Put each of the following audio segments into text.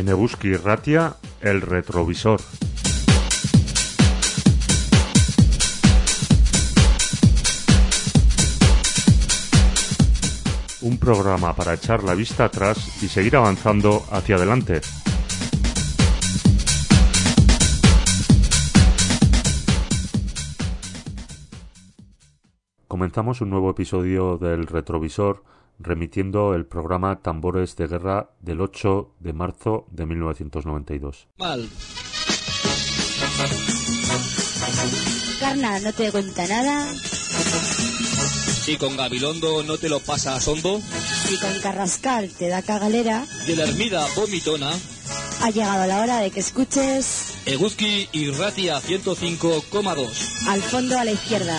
En Eguski Irratia, El Retrovisor. Un programa para echar la vista atrás y seguir avanzando hacia adelante. Comenzamos un nuevo episodio del Retrovisor remitiendo el programa Tambores de Guerra del 8 de marzo de 1992. Mal. Carna no te cuenta nada. Si con Gabilondo no te lo pasas hondo. Si con Carrascal te da cagalera. De la Hermida vomitona. Ha llegado la hora de que escuches Eguski Irratia 105,2. Al fondo a la izquierda.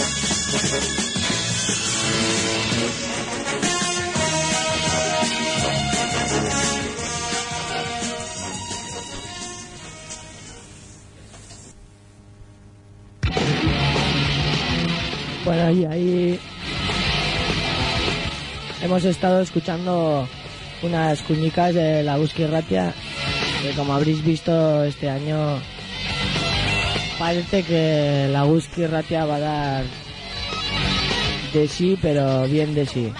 Bueno, y ahí hemos estado escuchando unas cuñicas de la Eguski Irratia, que como habréis visto este año parece que la Eguski Irratia va a dar de sí, pero bien de sí.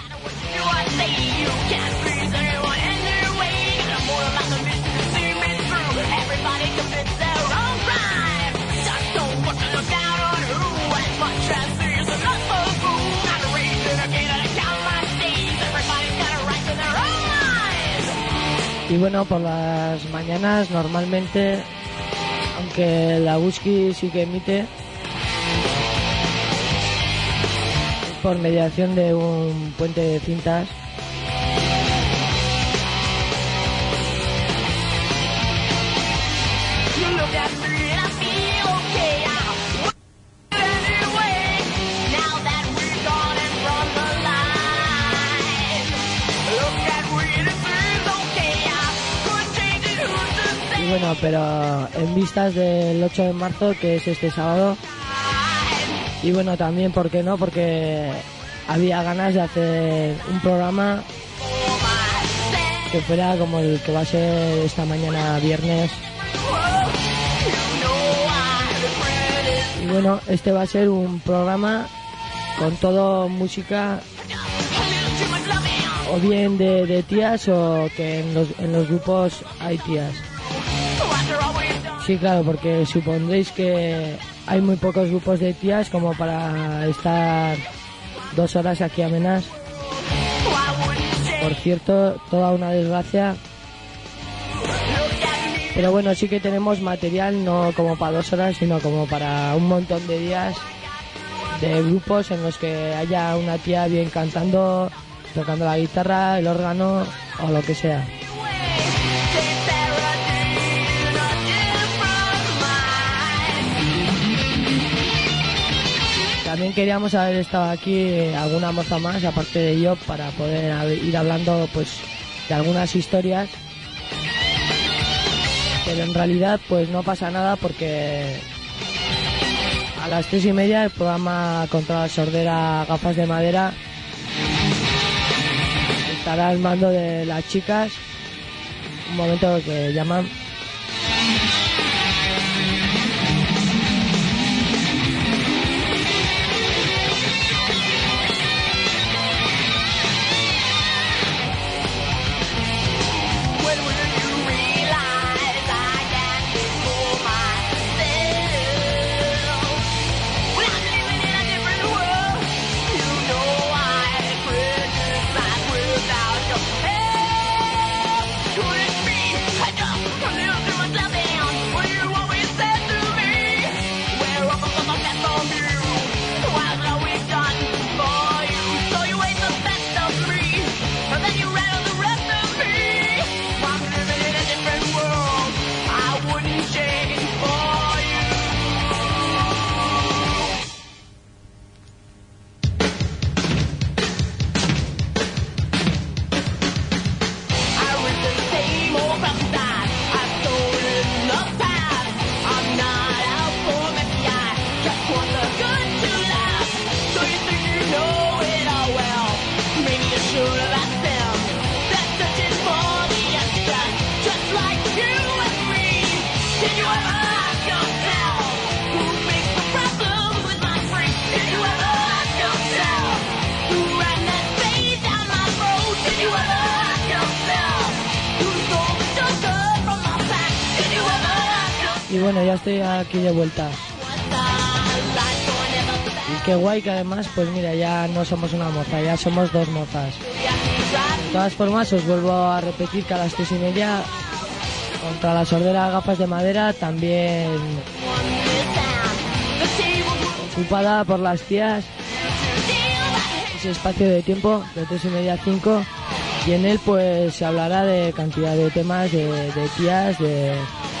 Y bueno, por las mañanas normalmente, aunque la Eguski sí que emite, por mediación de un puente de cintas. Bueno, pero en vistas del 8 de marzo, que es este sábado, y bueno, también, ¿por qué no? Porque había ganas de hacer un programa que fuera como el que va a ser esta mañana viernes. Y bueno, este va a ser un programa con todo música, o bien de tías, o que en los grupos hay tías. Sí, claro, porque supondréis que hay muy pocos grupos de tías como para estar 2 horas aquí amenas. Por cierto, toda una desgracia. Pero bueno, sí que tenemos material, no como para 2 horas, sino como para un montón de días de grupos en los que haya una tía bien cantando, tocando la guitarra, el órgano o lo que sea. También queríamos haber estado aquí alguna moza más, aparte de yo, para poder ir hablando pues de algunas historias. Pero en realidad pues no pasa nada, porque a las 3:30 el programa Contra la Sordera Gafas de Madera estará al mando de las chicas. Un momento que llaman. bueno, ya estoy aquí de vuelta. Y qué guay que además, pues mira, ya no somos una moza, ya somos 2 mozas. De todas formas, os vuelvo a repetir que a las 3:30, contra la sordera Gafas de Madera, también ocupada por las tías, ese espacio de tiempo de 3:30 a 5, y en él pues se hablará de cantidad de temas de tías, de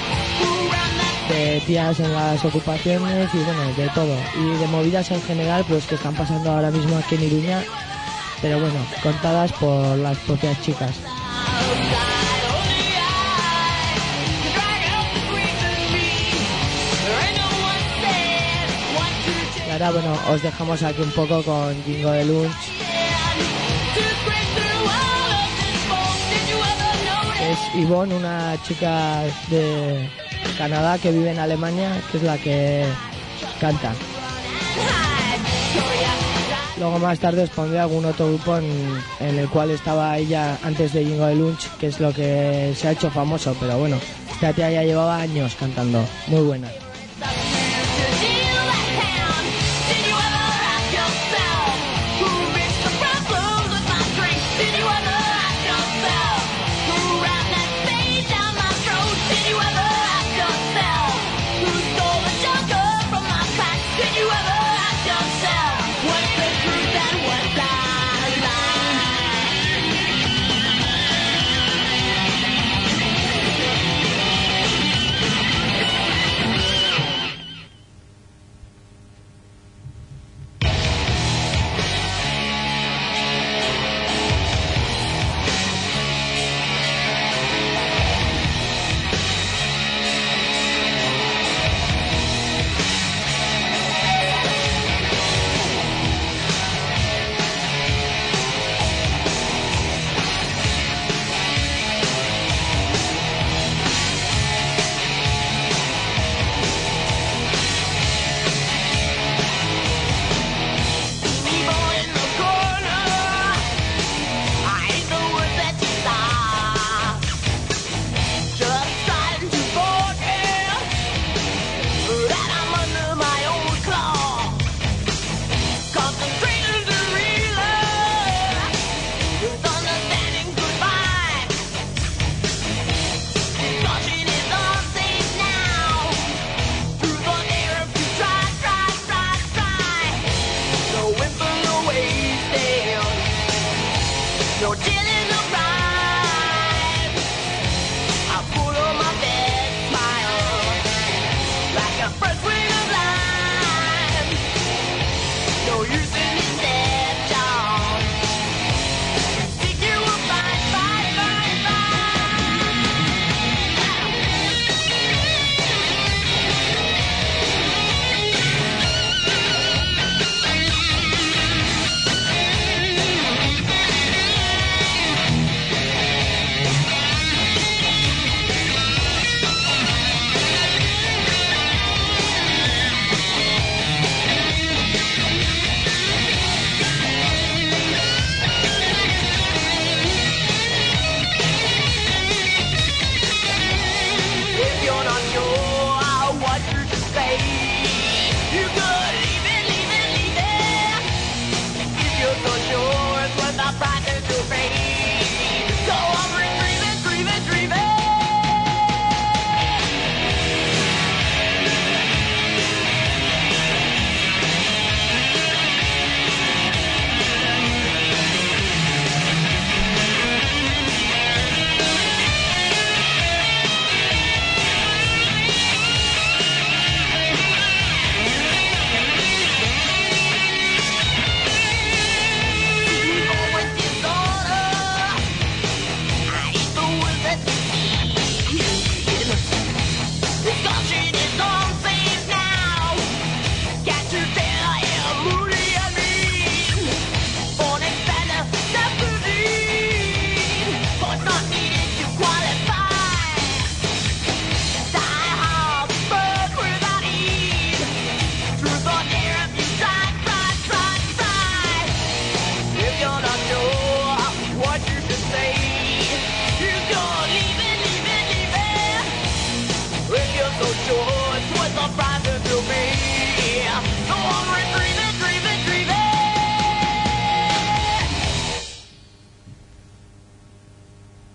tías en las ocupaciones y bueno, de todo, y de movidas en general pues que están pasando ahora mismo aquí en Iruña, pero bueno, contadas por las propias chicas. Y ahora bueno, os dejamos aquí un poco con Jingo de Lunch, que es Yvonne, una chica de Canadá que vive en Alemania, que es la que canta. Luego más tarde os pondré algún otro grupo en el cual estaba ella antes de Jingo de Lunch, que es lo que se ha hecho famoso, pero bueno, esta tía ya llevaba años cantando, muy buena.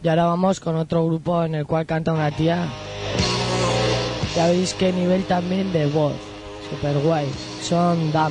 Y ahora vamos con otro grupo en el cual canta una tía. Ya veis qué nivel también de voz. Super guay. Son Damn.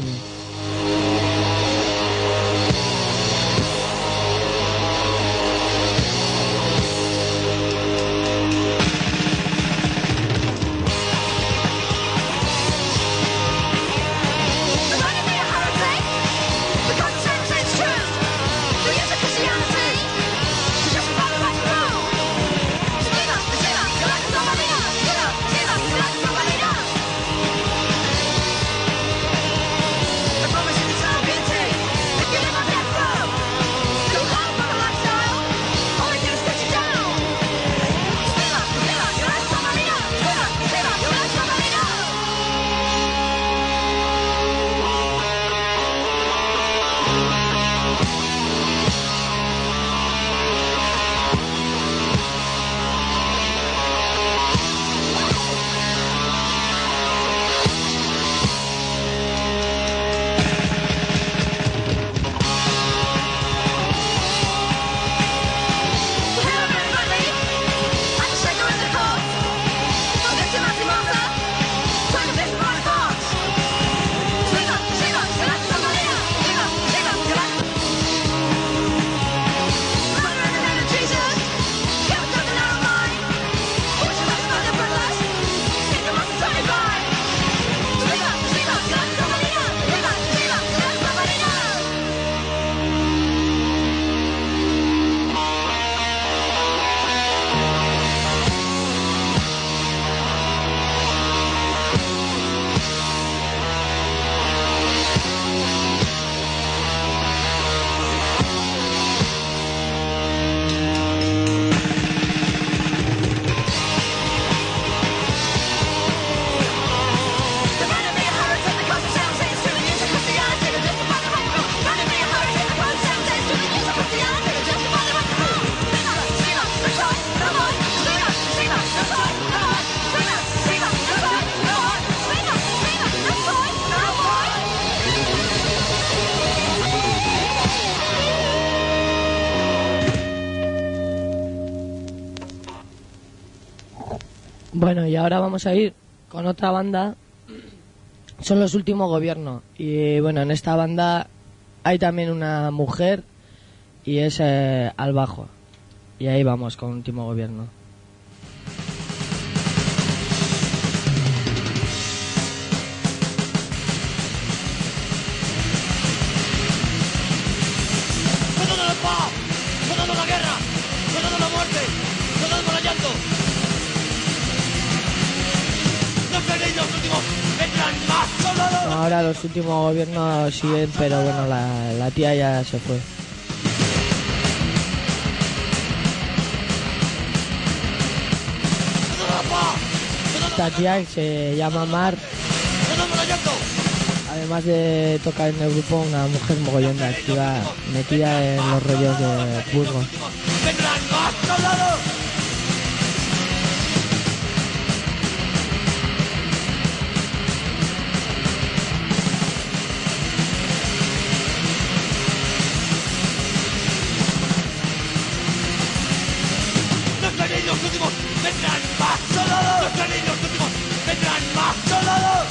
Bueno, y ahora vamos a ir con otra banda. Son Los Últimos Gobiernos. Y bueno, en esta banda hay también una mujer y es al bajo. Y ahí vamos con Último Gobierno. Sonando la paz, sonando la guerra, sonando la muerte, sonando el llanto. Los pequeños últimos vendrán más solos. Ahora Los Últimos Gobiernos siguen, pero bueno, la tía ya se fue. Esta tía que se llama Mar, además de tocar en el grupo, una mujer mogollón de activa, metida en los rollos de Burgos. Vendrán más soldados. Los pequeños últimos vendrán más soldados. Los pequeños últimos vendrán más soldados.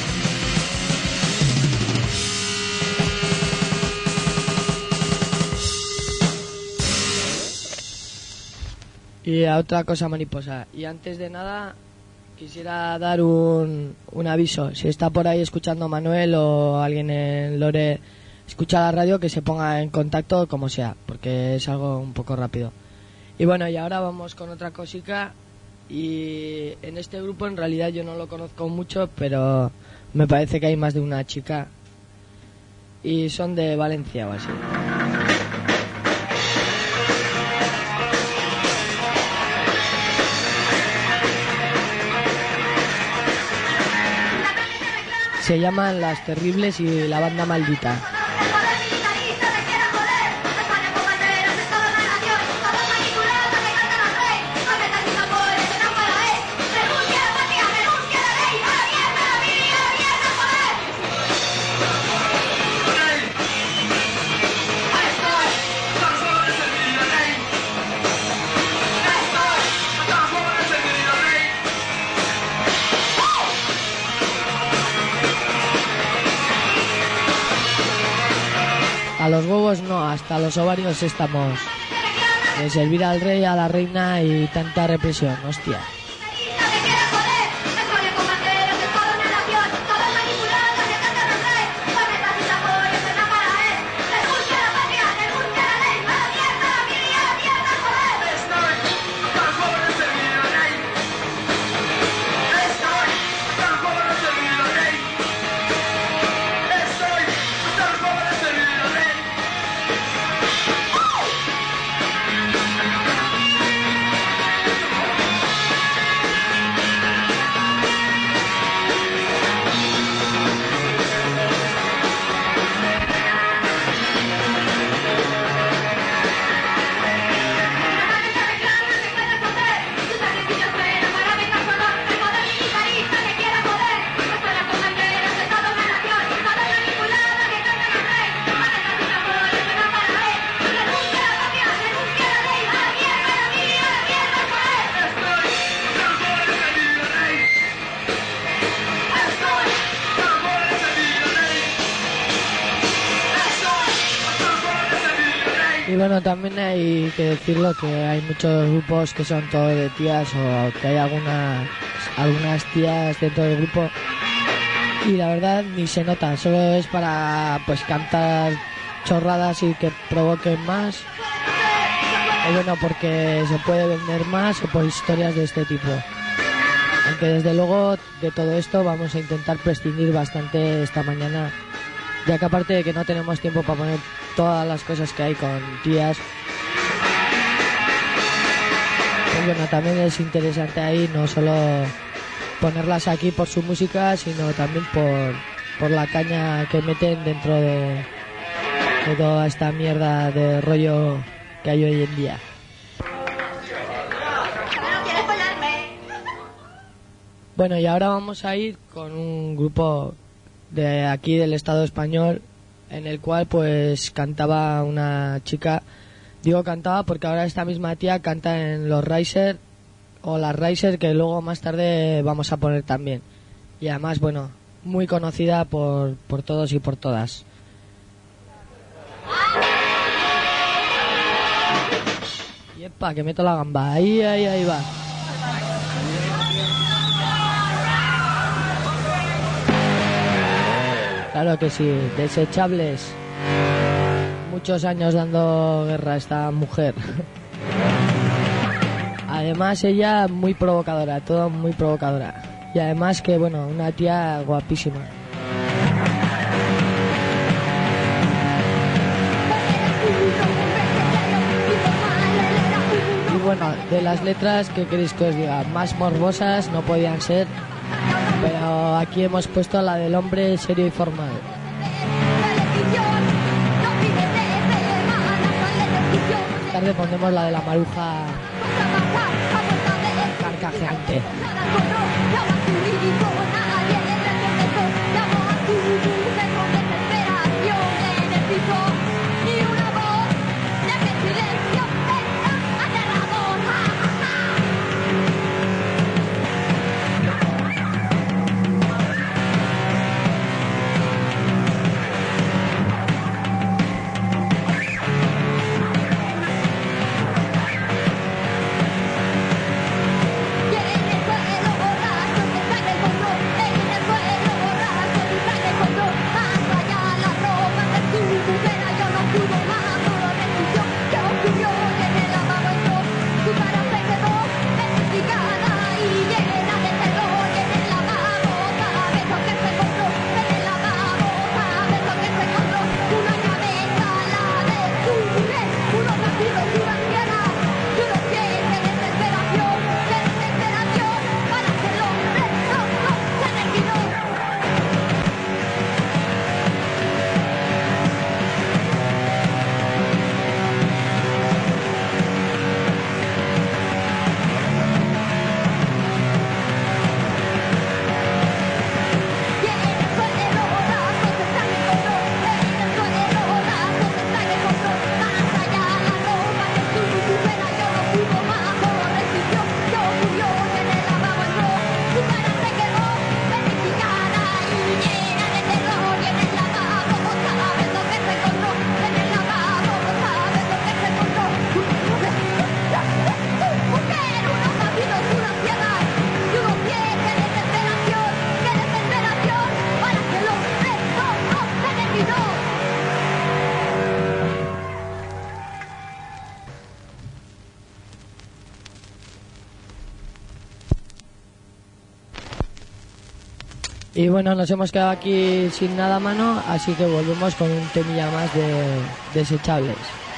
Y a otra cosa, mariposa. Y antes de nada, quisiera dar un aviso. Si está por ahí escuchando Manuel o alguien en Lore escucha la radio, que se ponga en contacto como sea, porque es algo un poco rápido. Y bueno, y ahora vamos con otra cosica. Y en este grupo en realidad yo no lo conozco mucho, pero me parece que hay más de una chica. Y son de Valencia o así. Se llaman Las Terribles y la Banda Maldita. A los huevos no, hasta los ovarios estamos. De servir al rey, a la reina y tanta represión, hostia. Y bueno, también hay que decirlo que hay muchos grupos que son todos de tías o que hay algunas tías dentro del grupo y la verdad ni se nota, solo es para pues cantar chorradas y que provoquen más o bueno, porque se puede vender más o por historias de este tipo. Aunque desde luego de todo esto vamos a intentar prescindir bastante esta mañana, ya que aparte de que no tenemos tiempo para poner todas las cosas que hay con tías, pues bueno, también es interesante ahí no solo ponerlas aquí por su música, sino también por la caña que meten dentro de toda esta mierda de rollo que hay hoy en día. Bueno, y ahora vamos a ir con un grupo de aquí del Estado español, en el cual pues cantaba una chica. Digo cantaba porque ahora esta misma tía canta en los Riser o las Riser, que luego más tarde vamos a poner también. Y además, bueno, muy conocida por todos y por todas. Y epa, que meto la gamba. Ahí va. Claro que sí, Desechables. Muchos años dando guerra a esta mujer. Además ella muy provocadora, todo muy provocadora. Y además que bueno, una tía guapísima. Y bueno, de las letras, ¿qué queréis que os diga? Más morbosas no podían ser. Pero aquí hemos puesto la del hombre serio y formal. Más tarde pondremos la de la maruja carcajeante. Y en el suelo borracho te sale el fondo. Y bueno, nos hemos quedado aquí sin nada a mano, así que volvemos con un temilla más de Desechables.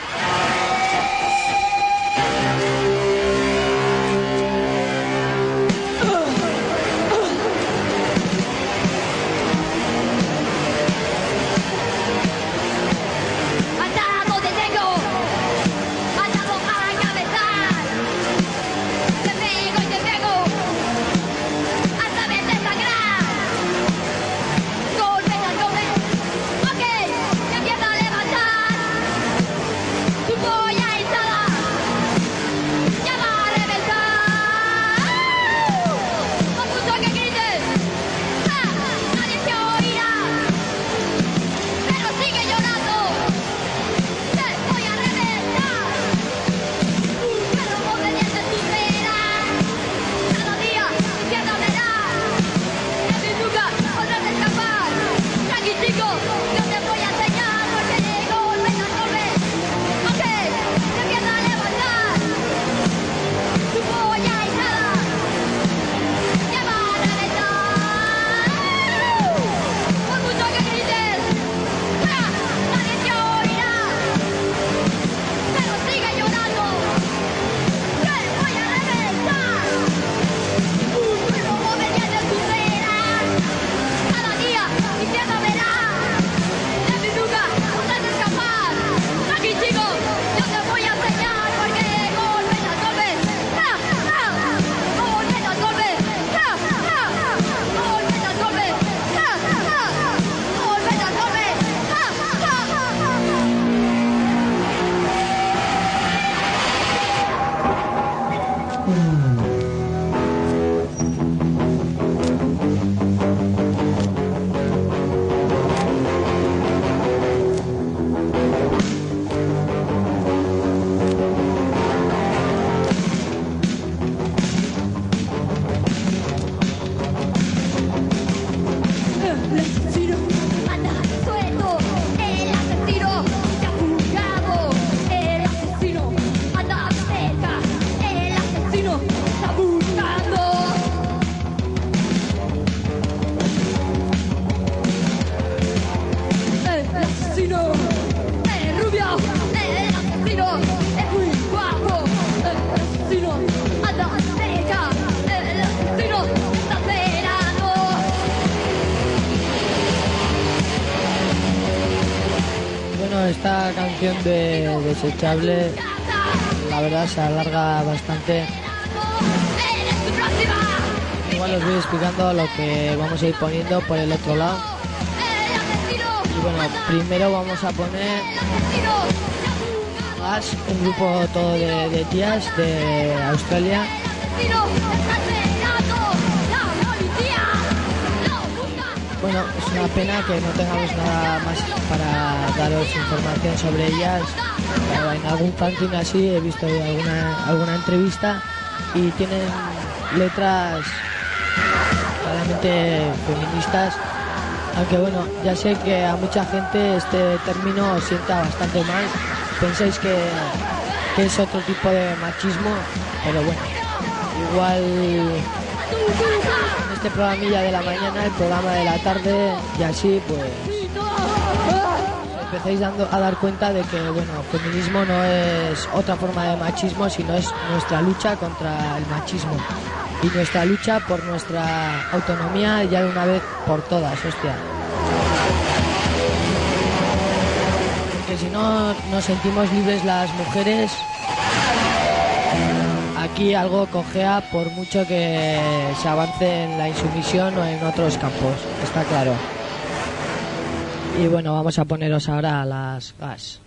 Esta canción de Desechable, la verdad, se alarga bastante. Igual os voy explicando lo que vamos a ir poniendo por el otro lado. Y bueno, primero vamos a poner Gas, un grupo todo de tías de Australia. Bueno, es una pena que no tengamos nada más para daros información sobre ellas. Pero en algún fanzine así he visto alguna entrevista y tienen letras claramente feministas. Aunque bueno, ya sé que a mucha gente este término os sienta bastante mal. Pensáis que es otro tipo de machismo, pero bueno, igual en este programilla de la mañana, el programa de la tarde y así pues empecéis a dar cuenta de que bueno, feminismo no es otra forma de machismo, sino es nuestra lucha contra el machismo y nuestra lucha por nuestra autonomía ya de una vez por todas, hostia. Porque si no nos sentimos libres las mujeres, aquí algo cojea por mucho que se avance en la insumisión o en otros campos, está claro. Y bueno, vamos a poneros ahora a las Gas.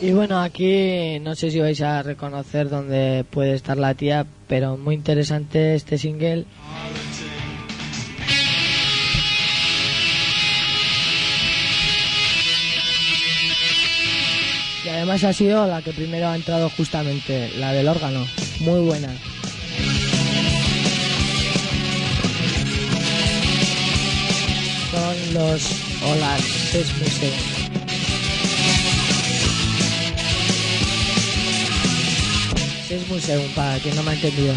Y bueno, aquí no sé si vais a reconocer dónde puede estar la tía, pero muy interesante este single. Y además ha sido la que primero ha entrado justamente, la del órgano. Muy buena. Son los Olas Sex Museum. Sex Museum, para quien no me ha entendido.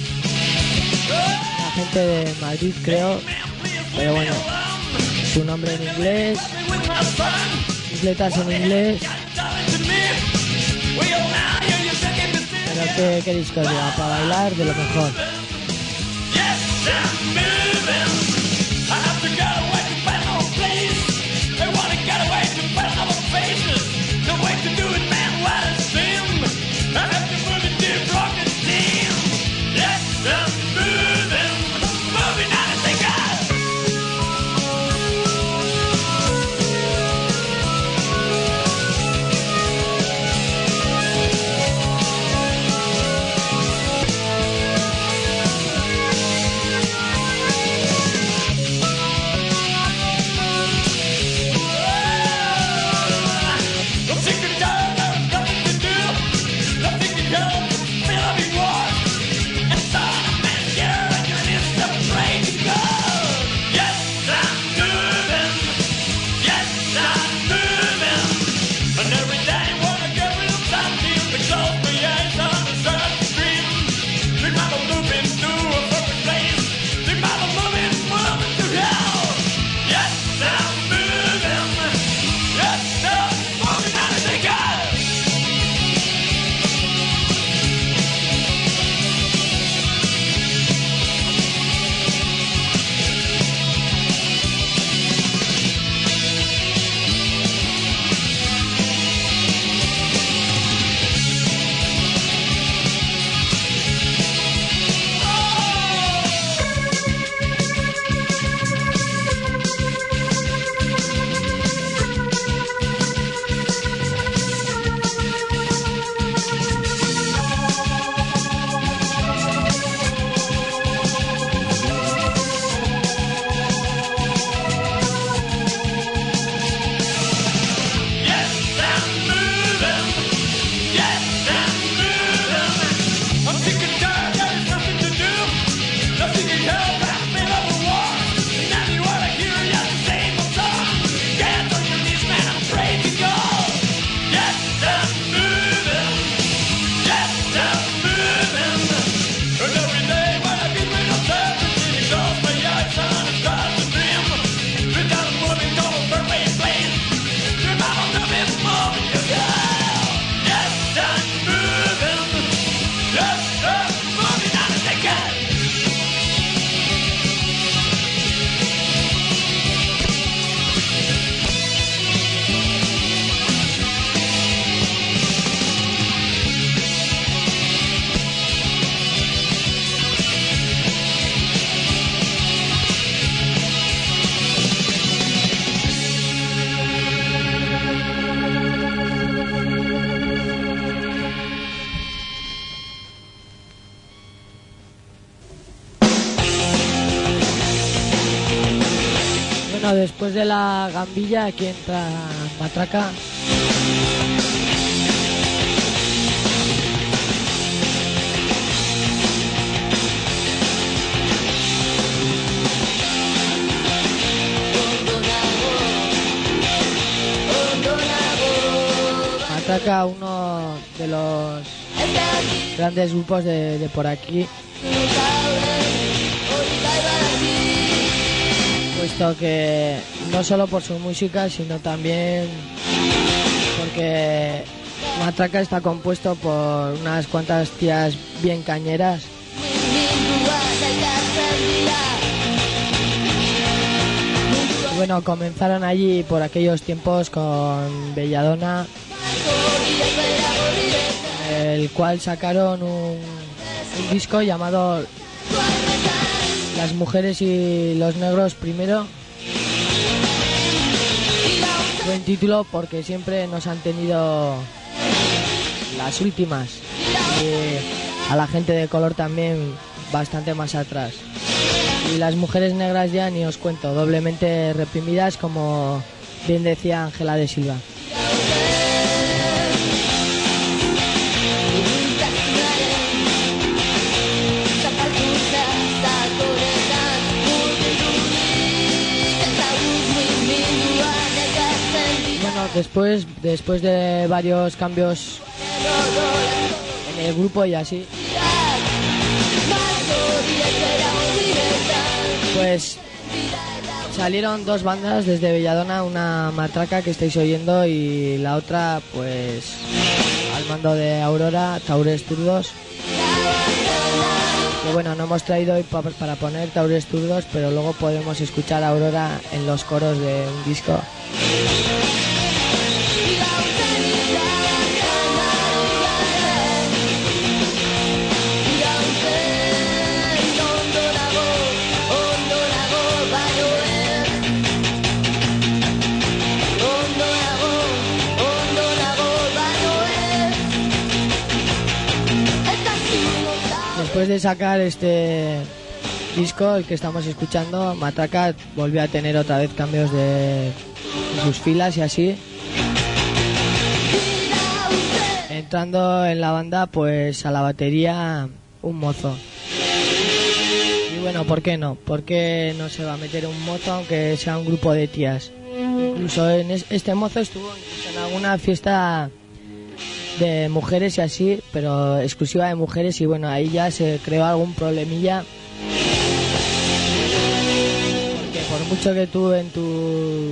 La gente de Madrid, creo. Pero bueno, su nombre en inglés, sus letras en inglés. Pero ¿qué queréis que os diga? Para bailar de lo mejor. Después de la gambilla, aquí entra Matraca. Matraca, uno de los grandes grupos de por aquí. Puesto que no solo por su música, sino también porque Matraca está compuesto por unas cuantas tías bien cañeras. Y bueno, comenzaron allí por aquellos tiempos con Belladona, el cual sacaron un disco llamado Las mujeres y los negros primero. buen título porque siempre nos han tenido las últimas y a la gente de color también bastante más atrás. Y las mujeres negras ya ni os cuento, doblemente reprimidas, como bien decía Ángela de Silva. Bueno, después de varios cambios en el grupo y así, pues salieron dos bandas desde Belladona, una Matraca que estáis oyendo y la otra pues al mando de Aurora, Taures Zurdos. Que bueno, no hemos traído hoy para poner Taures Zurdos, pero luego podemos escuchar a Aurora en los coros de un disco. Después de sacar este disco, el que estamos escuchando, Matraca volvió a tener otra vez cambios de sus filas y así. Entrando en la banda, pues a la batería, un mozo. Y bueno, ¿por qué no? ¿Por qué no se va a meter un mozo aunque sea un grupo de tías? Incluso en este mozo estuvo en alguna fiesta de mujeres y así, pero exclusiva de mujeres, y bueno, ahí ya se creó algún problemilla, porque por mucho que tú en tu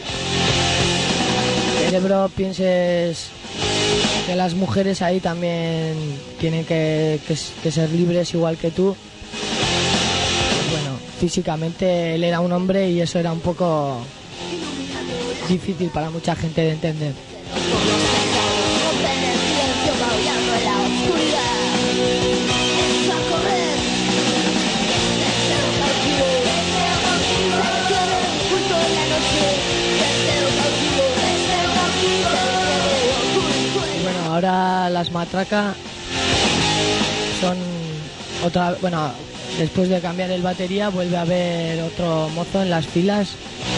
cerebro pienses que las mujeres ahí también tienen que ser libres igual que tú, pues bueno, físicamente él era un hombre y eso era un poco difícil para mucha gente de entender. Ahora las Matraca son otra, bueno, después de cambiar el batería vuelve a haber otro mozo en las filas.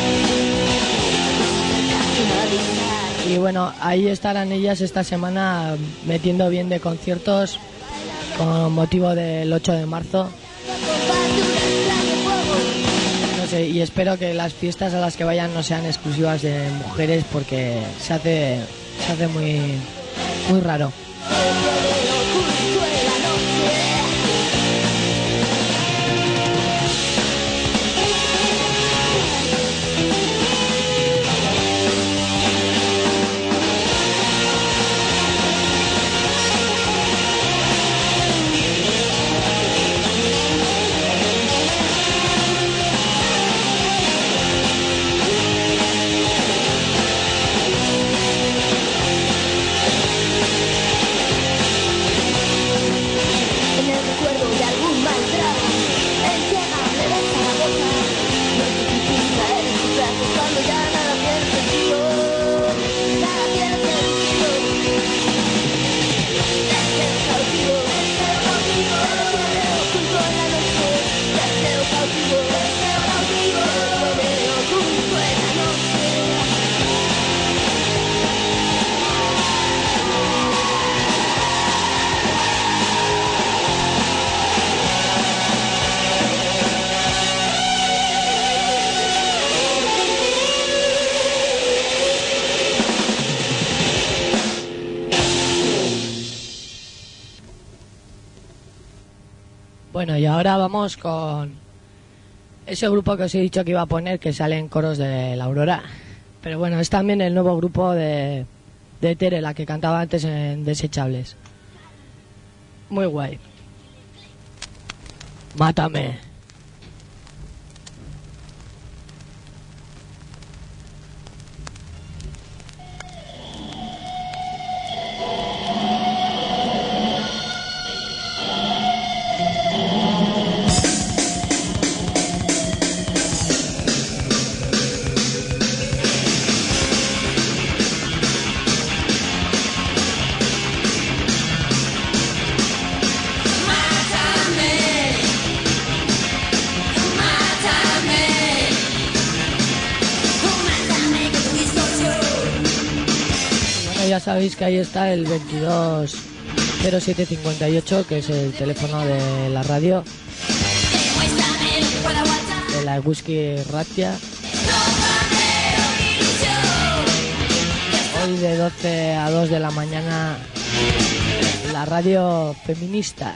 Y bueno, ahí estarán ellas esta semana metiendo bien de conciertos con motivo del 8 de marzo. No sé, y espero que las fiestas a las que vayan no sean exclusivas de mujeres porque se hace muy raro. Bueno, y ahora vamos con ese grupo que os he dicho que iba a poner, que sale en coros de la Aurora. Pero bueno, es también el nuevo grupo de Tere, la que cantaba antes en Desechables. Muy guay. Mátame. ya sabéis que ahí está el 220758, que es el teléfono de la radio, de la Whisky Ratia. Hoy de 12 a 2 de la mañana, la radio feminista.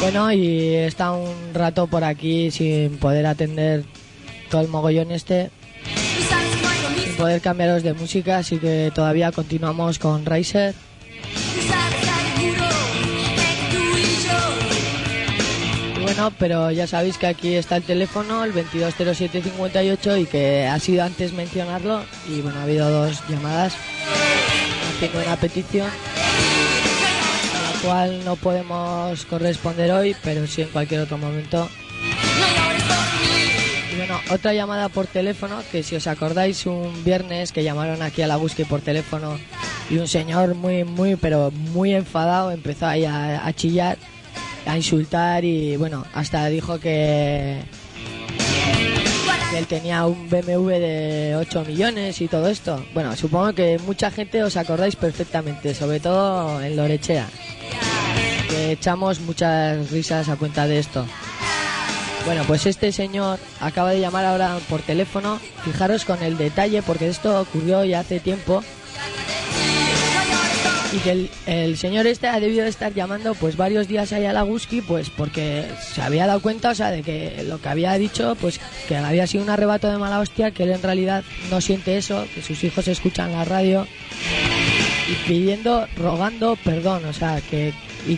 Bueno, y está un rato por aquí sin poder atender todo el mogollón sin poder cambiaros de música, así que todavía continuamos con Riser. Y bueno, pero ya sabéis que aquí está el teléfono, el 220758, y que ha sido antes mencionarlo, y bueno, ha habido 2 llamadas haciendo una petición, cual no podemos corresponder hoy, pero sí en cualquier otro momento. Y bueno, otra llamada por teléfono, que si os acordáis, un viernes que llamaron aquí a la Guski por teléfono y un señor pero muy enfadado empezó ahí a chillar, a insultar, y bueno, hasta dijo que él tenía un BMW de 8 millones y todo esto. Bueno, supongo que mucha gente os acordáis perfectamente, sobre todo en Lorechea, que echamos muchas risas a cuenta de esto. Bueno, pues este señor acaba de llamar ahora por teléfono. Fijaros con el detalle, porque esto ocurrió ya hace tiempo, y que el señor este ha debido de estar llamando pues varios días ahí a la Guski, pues porque se había dado cuenta, o sea, de que lo que había dicho, pues que había sido un arrebato de mala hostia, que él en realidad no siente eso, que sus hijos escuchan la radio, y rogando perdón, o sea, que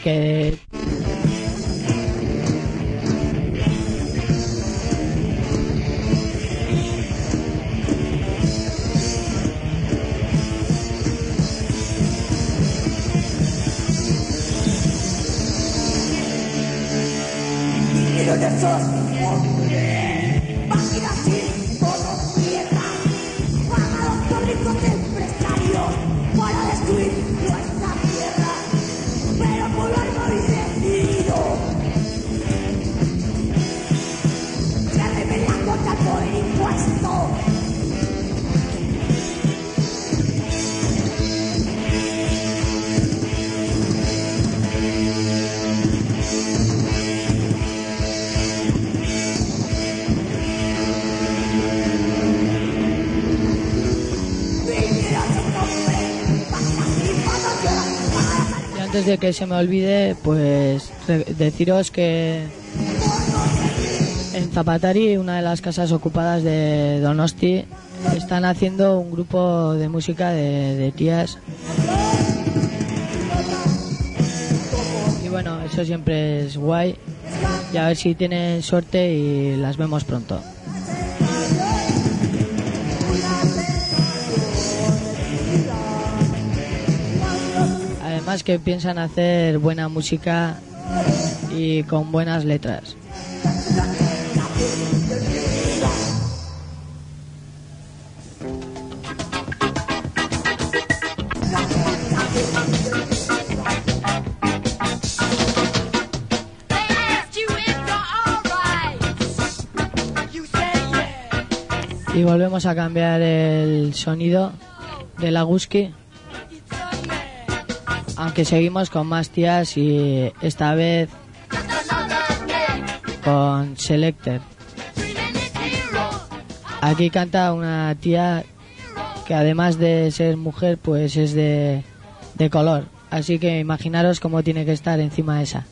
antes de que se me olvide, pues deciros que en Zapatari, una de las casas ocupadas de Donosti, están haciendo un grupo de música de tías. Y bueno, eso siempre es guay. Y a ver si tienen suerte y las vemos pronto. Además que piensan hacer buena música y con buenas letras. Y volvemos a cambiar el sonido de la Guski, aunque seguimos con más tías, y esta vez con Selector. Aquí canta una tía que además de ser mujer, pues es de color, así que imaginaros cómo tiene que estar encima esa.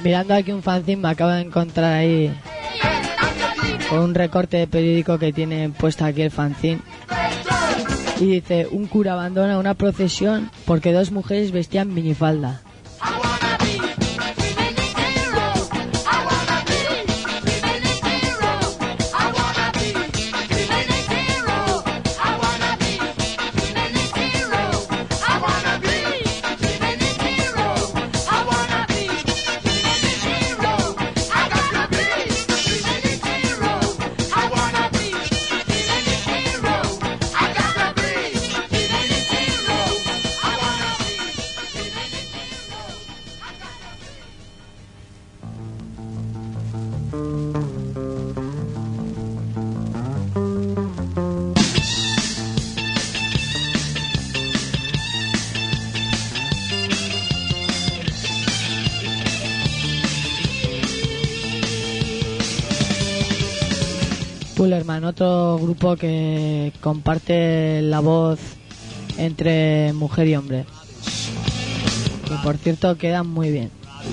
Mirando aquí un fanzine me acabo de encontrar ahí con un recorte de periódico que tiene puesto aquí el fanzine. Y dice, un cura abandona una procesión porque 2 mujeres vestían minifalda. Pullerman, otro grupo que comparte la voz entre mujer y hombre, que por cierto quedan muy bien.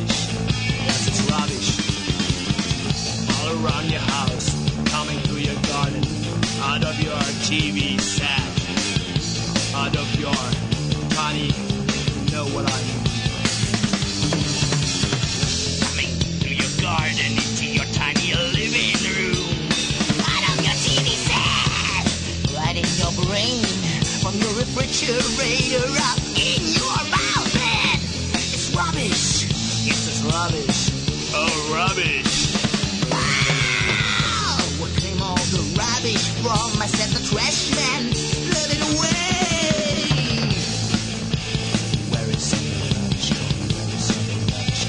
Refrigerator up in your mouth, man. It's rubbish. Yes, it's rubbish. Oh, rubbish. Wow! Where came all the rubbish from? I said the trash man. Let it away. Where is all the rubbish gone? Where is all the rubbish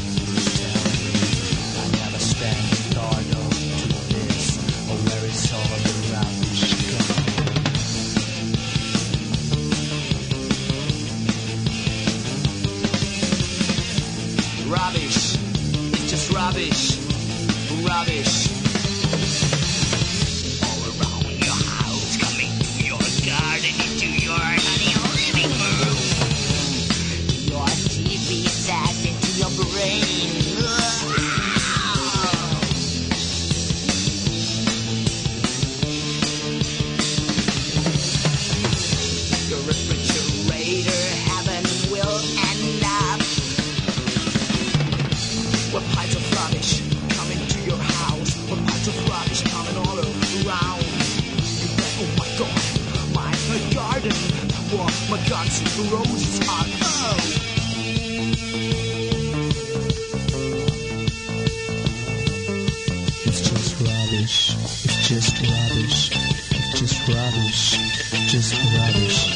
gone? I never stand guard to this. Oh, where is all the rubbish gone? Rubbish, it's just rubbish, rubbish. All around your house, coming to your garden, into your honey living room. Your TV set into your brain. Your refrigerator, heaven will end up. What piles of rubbish coming to your house? What piles of rubbish coming all around? Oh my God, my garden. Well, my Guns N' Roses are It's just rubbish. It's just rubbish. It's just rubbish. Just rubbish.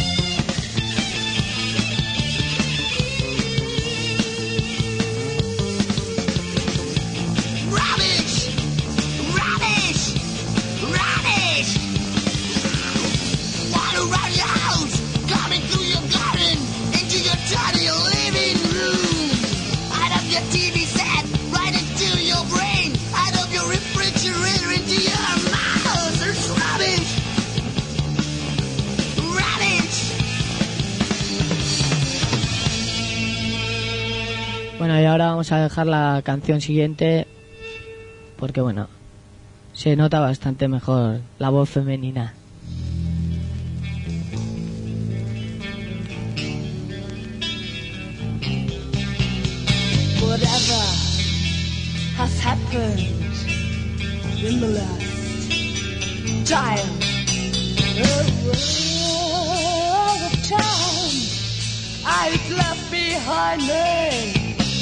Bueno, y ahora vamos a dejar la canción siguiente porque, bueno, se nota bastante mejor la voz femenina. Whatever has happened in the last time, of time I've left behind me.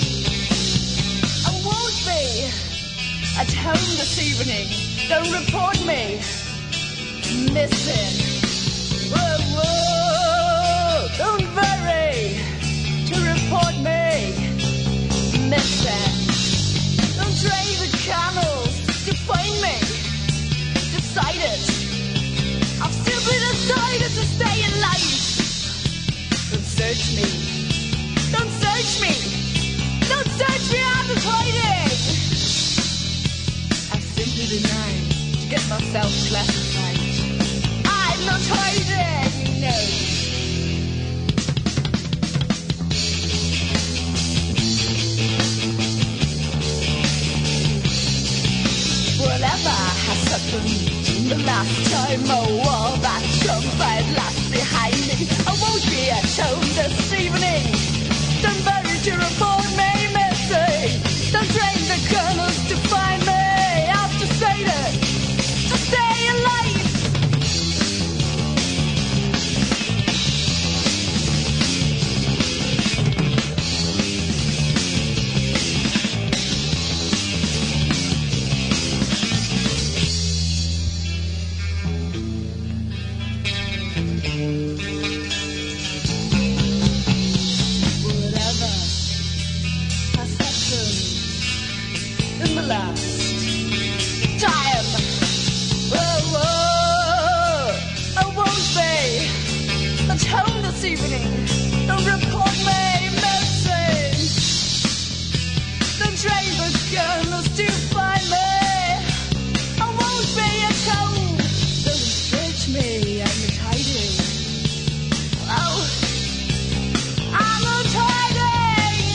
I won't be at home this evening. Don't report me missing. Whoa, whoa, don't worry to report me missing. Don't trade the camels to find me. Decided, I've simply decided to stay alive. Don't search me. Don't search me. Don't search me, I'm just hiding. I've simply denied to get myself classified. I'm not hiding, no. happened the last time. Oh, all that junk I've left behind me, I won't be at home this evening. Don't bury to report me missing. Don't train the colonels to find me. I've just stated to stay alive. Evening. Don't report me missing. Don't train the colonels to find me. I won't be at home. Don't search me, I'm in hiding. Oh, I'm in hiding.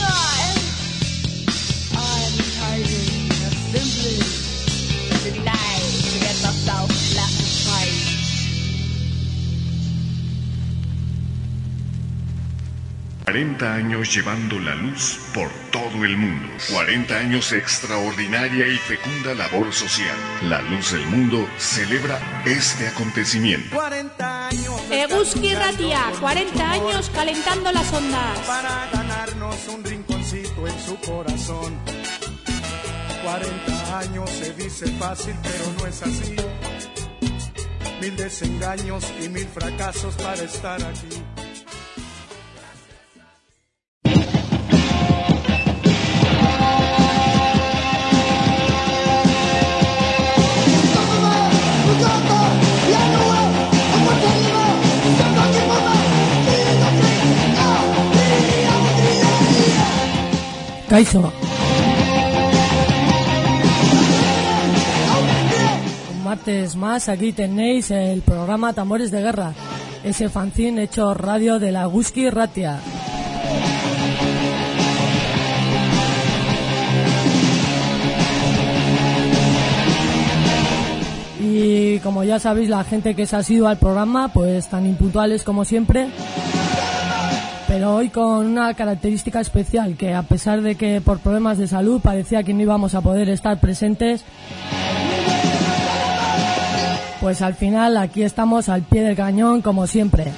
I'm in hiding. I'm simply living life to get myself classified. 40 años llevando la luz por todo el mundo. 40 años de extraordinaria y fecunda labor social. La Luz del Mundo celebra este acontecimiento. 40 años. Eguzki Ratia, 40 años calentando las ondas. Para ganarnos un rinconcito en su corazón. 40 años se dice fácil, pero no es así. 1000 desengaños y 1000 fracasos para estar aquí. Kaixo. Un martes más, aquí tenéis el programa Tambores de Guerra, ese fanzine hecho radio de la Eguzki Ratia. Y como ya sabéis, la gente que se ha ido al programa, pues tan impuntuales como siempre, pero hoy con una característica especial, que a pesar de que por problemas de salud parecía que no íbamos a poder estar presentes, pues al final aquí estamos al pie del cañón como siempre.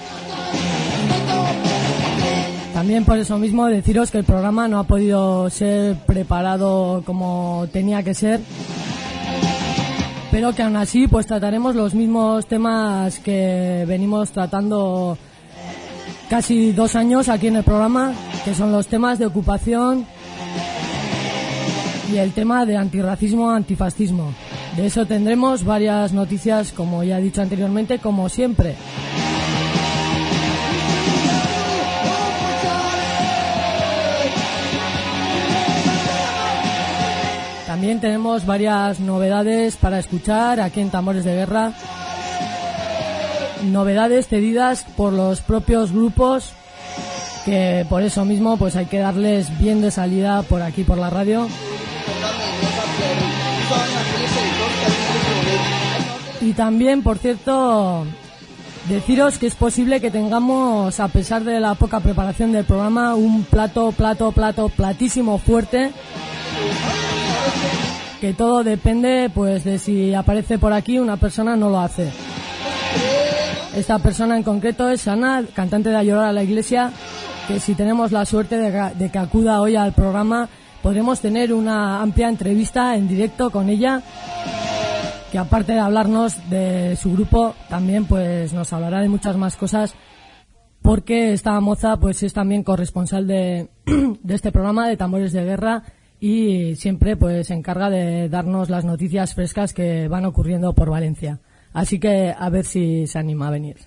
También por eso mismo deciros que el programa no ha podido ser preparado como tenía que ser, pero que aún así pues trataremos los mismos temas que venimos tratando casi 2 años aquí en el programa, que son los temas de ocupación y el tema de antirracismo, antifascismo. De eso tendremos varias noticias, como ya he dicho anteriormente, como siempre. También tenemos varias novedades para escuchar aquí en Tambores de Guerra. Novedades cedidas por los propios grupos, que por eso mismo pues hay que darles bien de salida por aquí por la radio. Y también, por cierto, deciros que es posible que tengamos, a pesar de la poca preparación del programa, un platísimo fuerte, que todo depende pues de si aparece por aquí una persona. No lo hace. Esta persona en concreto es Ana, cantante de A Llorar a la Iglesia, que si tenemos la suerte de que acuda hoy al programa, podremos tener una amplia entrevista en directo con ella, que aparte de hablarnos de su grupo, también pues nos hablará de muchas más cosas, porque esta moza pues es también corresponsal de este programa de Tambores de Guerra, y siempre pues se encarga de darnos las noticias frescas que van ocurriendo por Valencia. Así que a ver si se anima a venir.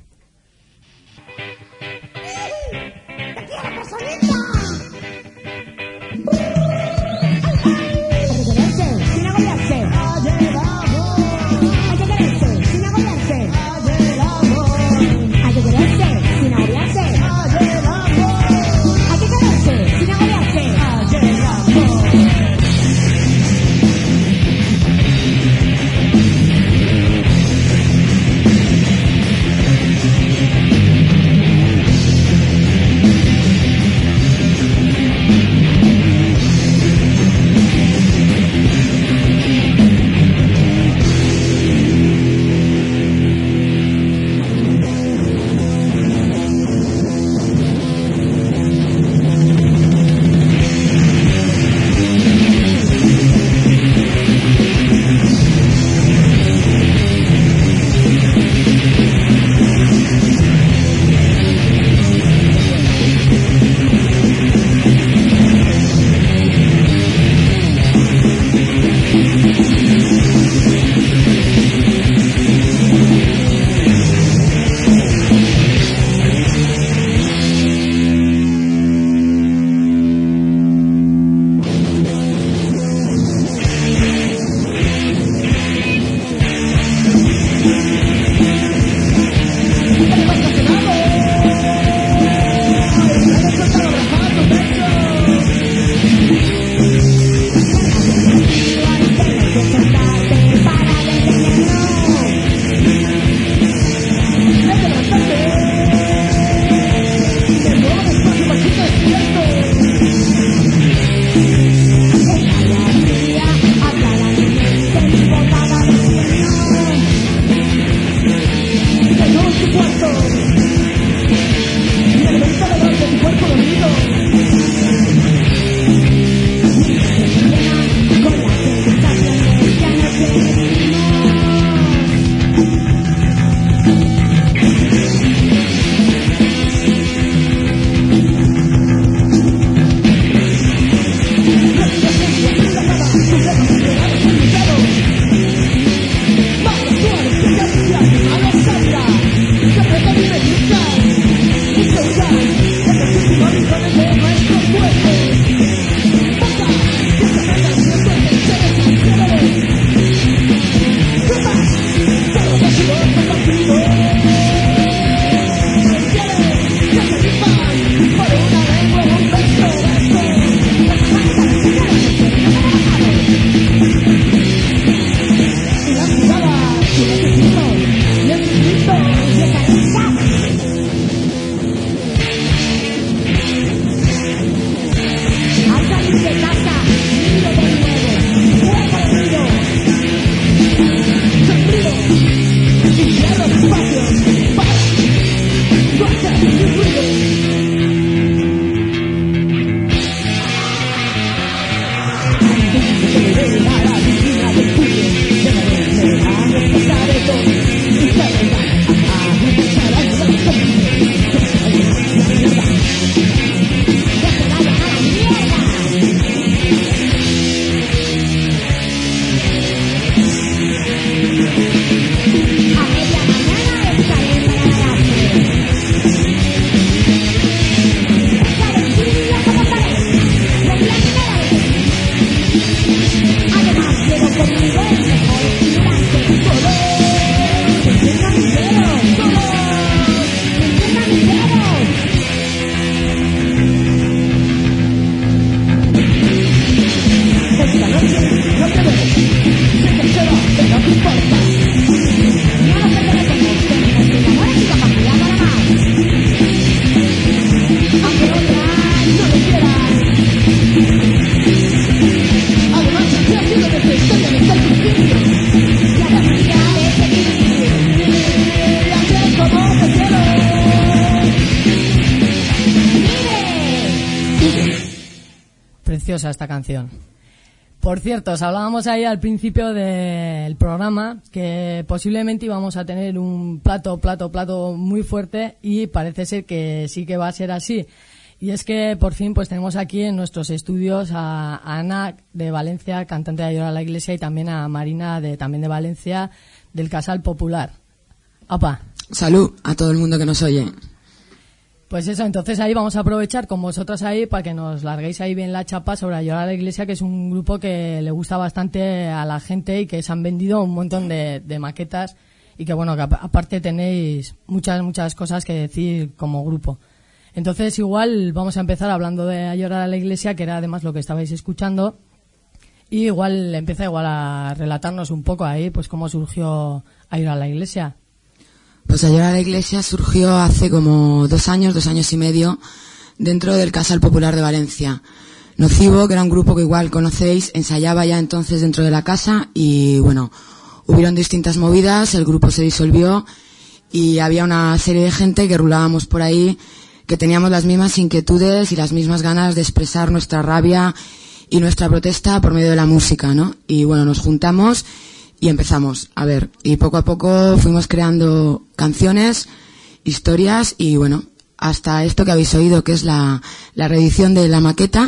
a esta canción. Por cierto, os hablábamos ahí al principio del programa que posiblemente íbamos a tener un plato muy fuerte y parece ser que sí que va a ser así. Y es que por fin pues tenemos aquí en nuestros estudios a Ana de Valencia, cantante de Ayora a la Iglesia, y también a Marina también de Valencia, del Casal Popular. ¡Opa! Salud a todo el mundo que nos oye. Pues eso, entonces ahí vamos a aprovechar con vosotras ahí para que nos larguéis ahí bien la chapa sobre Ayora a la Iglesia, que es un grupo que le gusta bastante a la gente y que se han vendido un montón de maquetas y que bueno, que aparte tenéis muchas cosas que decir como grupo. Entonces igual vamos a empezar hablando de Ayora a la Iglesia, que era además lo que estabais escuchando, y igual empieza a relatarnos un poco ahí pues cómo surgió Ayora a la Iglesia. Pues Ayora a la Iglesia surgió hace como 2 años y medio, dentro del Casal Popular de Valencia. Nocivo, que era un grupo que igual conocéis, ensayaba ya entonces dentro de la casa y bueno, hubieron distintas movidas, el grupo se disolvió y había una serie de gente que rulábamos por ahí, que teníamos las mismas inquietudes y las mismas ganas de expresar nuestra rabia y nuestra protesta por medio de la música, ¿no? Y bueno, nos juntamos y empezamos a ver, y poco a poco fuimos creando canciones, historias y bueno, hasta esto que habéis oído, que es la reedición de la maqueta,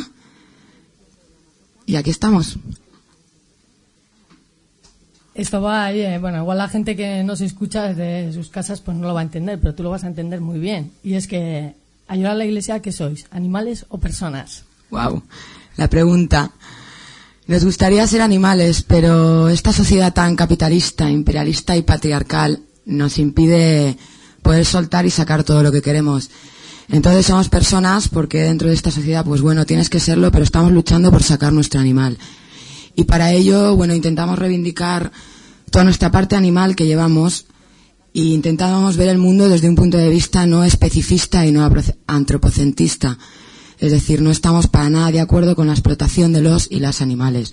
y aquí estamos. Esto va ahí, bueno, igual la gente que nos escucha desde sus casas pues no lo va a entender, pero tú lo vas a entender muy bien, y es que Ayora a la Iglesia, ¿qué sois? ¿Animales o personas? Wow, la pregunta. Nos gustaría ser animales, pero esta sociedad tan capitalista, imperialista y patriarcal nos impide poder soltar y sacar todo lo que queremos. Entonces somos personas porque dentro de esta sociedad, pues bueno, tienes que serlo, pero estamos luchando por sacar nuestro animal. Y para ello, bueno, intentamos reivindicar toda nuestra parte animal que llevamos e intentábamos ver el mundo desde un punto de vista no especifista y no antropocentrista. Es decir, no estamos para nada de acuerdo con la explotación de los y las animales.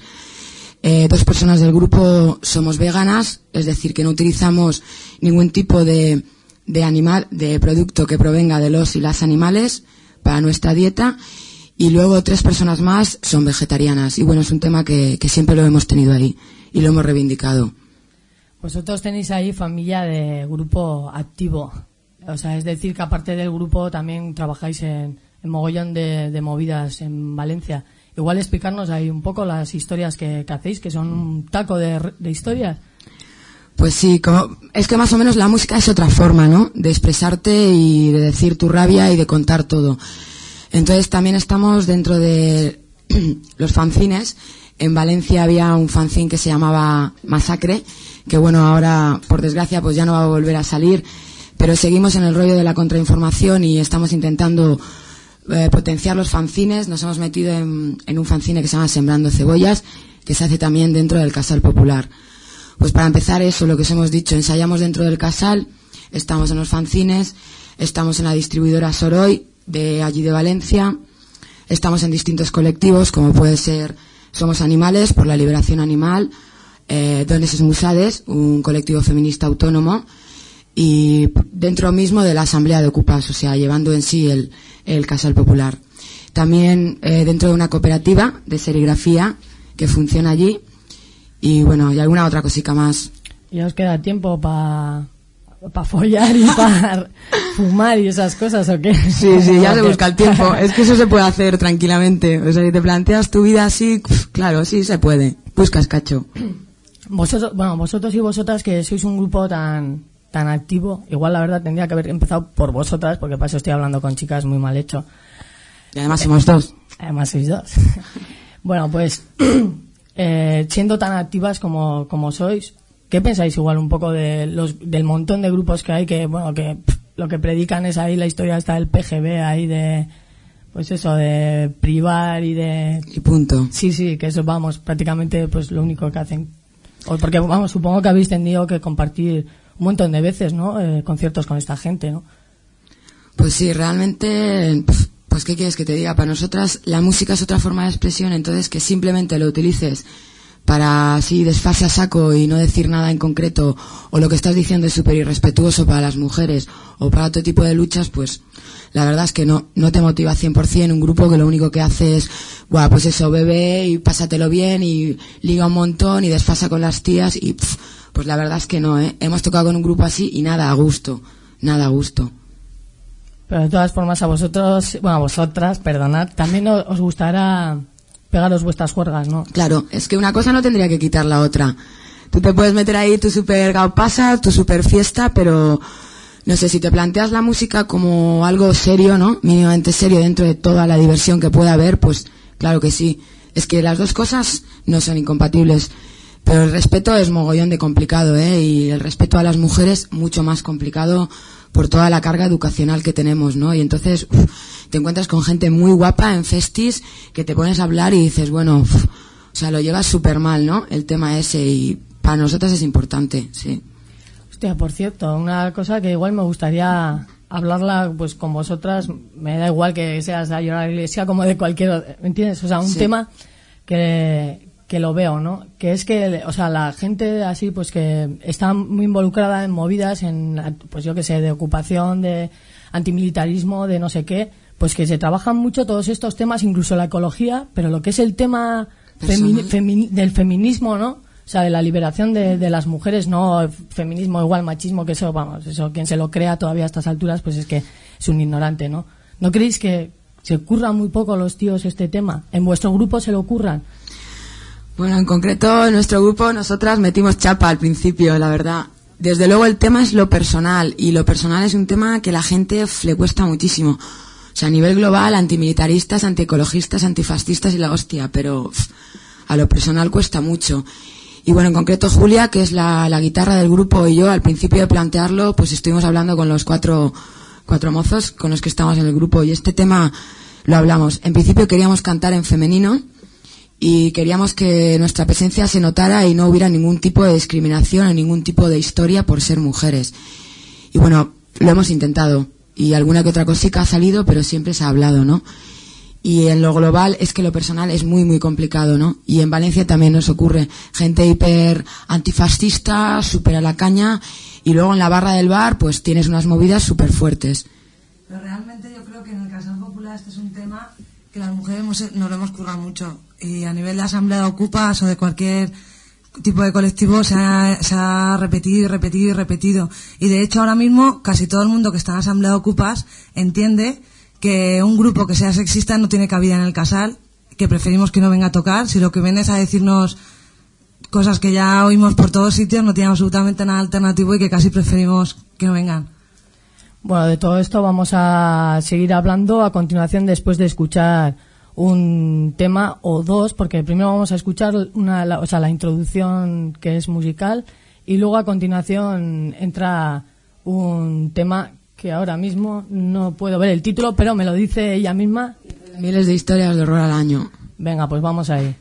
2 personas del grupo somos veganas, es decir, que no utilizamos ningún tipo de animal, de producto que provenga de los y las animales para nuestra dieta. Y luego 3 personas más son vegetarianas. Y bueno, es un tema que siempre lo hemos tenido ahí y lo hemos reivindicado. Vosotros tenéis ahí familia de grupo activo. O sea, es decir, que aparte del grupo también trabajáis en mogollón de movidas en Valencia. Igual explicarnos ahí un poco las historias que hacéis, que son un taco de historias. Pues sí, es que más o menos la música es otra forma, ¿no?, de expresarte y de decir tu rabia y de contar todo. Entonces también estamos dentro de los fanzines. En Valencia había un fanzine que se llamaba Masacre, que bueno, ahora por desgracia pues ya no va a volver a salir, pero seguimos en el rollo de la contrainformación y estamos intentando potenciar los fanzines. Nos hemos metido en un fanzine que se llama Sembrando Cebollas, que se hace también dentro del Casal Popular. Pues para empezar eso, lo que os hemos dicho, ensayamos dentro del Casal, estamos en los fanzines, estamos en la distribuidora Soroy de allí de Valencia, estamos en distintos colectivos como puede ser Somos Animales, por la liberación animal, Dones Esmusades, un colectivo feminista autónomo, y dentro mismo de la Asamblea de Ocupas, o sea, llevando en sí el Casal Popular. También dentro de una cooperativa de serigrafía que funciona allí, y bueno, y alguna otra cosica más. ¿Ya os queda tiempo para follar y para fumar y esas cosas o qué? Sí, ya se busca el tiempo. Es que eso se puede hacer tranquilamente. O sea, si te planteas tu vida así, claro, sí se puede. Buscas cacho. Vosotros y vosotras, que sois un grupo tan activo, igual la verdad tendría que haber empezado por vosotras, porque para eso estoy hablando con chicas, muy mal hecho. Y además somos 2. Además sois 2. Bueno, pues siendo tan activas como sois, ¿qué pensáis igual un poco del montón de grupos que hay que, bueno, que lo que predican es ahí la historia está del PGB ahí de, pues eso, de privar y de... Y punto. Sí, que eso, vamos, prácticamente pues lo único que hacen. Porque, vamos, supongo que habéis tenido que compartir un montón de veces, ¿no?, conciertos con esta gente, ¿no? Pues sí, realmente, pues ¿qué quieres que te diga? Para nosotras la música es otra forma de expresión, entonces que simplemente lo utilices para así desfase a saco y no decir nada en concreto, o lo que estás diciendo es súper irrespetuoso para las mujeres o para otro tipo de luchas, pues la verdad es que no te motiva 100% un grupo que lo único que hace es, pues eso, bebe y pásatelo bien y liga un montón y desfasa con las tías y pues la verdad es que no, hemos tocado con un grupo así y nada a gusto. Pero de todas formas a vosotras, perdonad, también os gustará pegaros vuestras juergas, ¿no? Claro, es que una cosa no tendría que quitar la otra. Tú te puedes meter ahí tu super gaupasa, tu super fiesta, pero no sé, si te planteas la música como algo serio, ¿no? Mínimamente serio dentro de toda la diversión que pueda haber, pues claro que sí. Es que las dos cosas no son incompatibles. Pero el respeto es mogollón de complicado, y el respeto a las mujeres mucho más complicado por toda la carga educacional que tenemos, ¿no? Y entonces te encuentras con gente muy guapa en festis que te pones a hablar y dices, bueno, o sea, lo llevas súper mal, ¿no? El tema ese, y para nosotras es importante, sí. Hostia, por cierto, una cosa que igual me gustaría hablarla pues con vosotras, me da igual que seas de la iglesia como de cualquier, ¿me entiendes? O sea, un tema que lo veo, ¿no? Que es que, o sea, la gente así, pues que está muy involucrada en movidas, en, pues yo que sé, de ocupación, de antimilitarismo, de no sé qué, pues que se trabajan mucho todos estos temas, incluso la ecología, pero lo que es el tema del feminismo, ¿no? O sea, de la liberación de las mujeres, no feminismo igual machismo, que eso, vamos, eso quien se lo crea todavía a estas alturas, pues es que es un ignorante, ¿no? ¿No creéis que se curran muy poco los tíos este tema? ¿En vuestro grupo se lo curran? Bueno, en concreto, en nuestro grupo, nosotras metimos chapa al principio, la verdad. Desde luego el tema es lo personal, y lo personal es un tema que a la gente le cuesta muchísimo. O sea, a nivel global, antimilitaristas, antiecologistas, antifascistas y la hostia, pero a lo personal cuesta mucho. Y bueno, en concreto Julia, que es la guitarra del grupo, y yo, al principio de plantearlo, pues estuvimos hablando con los cuatro mozos con los que estamos en el grupo, y este tema lo hablamos. En principio queríamos cantar en femenino, y queríamos que nuestra presencia se notara y no hubiera ningún tipo de discriminación o ningún tipo de historia por ser mujeres. Y bueno, lo hemos intentado, y alguna que otra cosica ha salido, pero siempre se ha hablado, ¿no? Y en lo global es que lo personal es muy, muy complicado, ¿no? Y en Valencia también nos ocurre gente hiper antifascista, súper a la caña, y luego en la barra del bar pues tienes unas movidas súper fuertes. Pero realmente yo creo que en el Casal Popular este es un tema que las mujeres nos lo hemos currado mucho, y a nivel de asamblea de ocupas o de cualquier tipo de colectivo se ha repetido y repetido y repetido, y de hecho ahora mismo casi todo el mundo que está en asamblea de ocupas entiende que un grupo que sea sexista no tiene cabida en el Casal, que preferimos que no venga a tocar. Si lo que viene es a decirnos cosas que ya oímos por todos sitios, no tiene absolutamente nada alternativo, y que casi preferimos que no vengan. Bueno, de todo esto vamos a seguir hablando a continuación, después de escuchar un tema o dos, porque primero vamos a escuchar la introducción, que es musical, y luego a continuación entra un tema que ahora mismo no puedo ver el título, pero me lo dice ella misma. Miles de historias de horror al año. Venga, pues vamos ahí.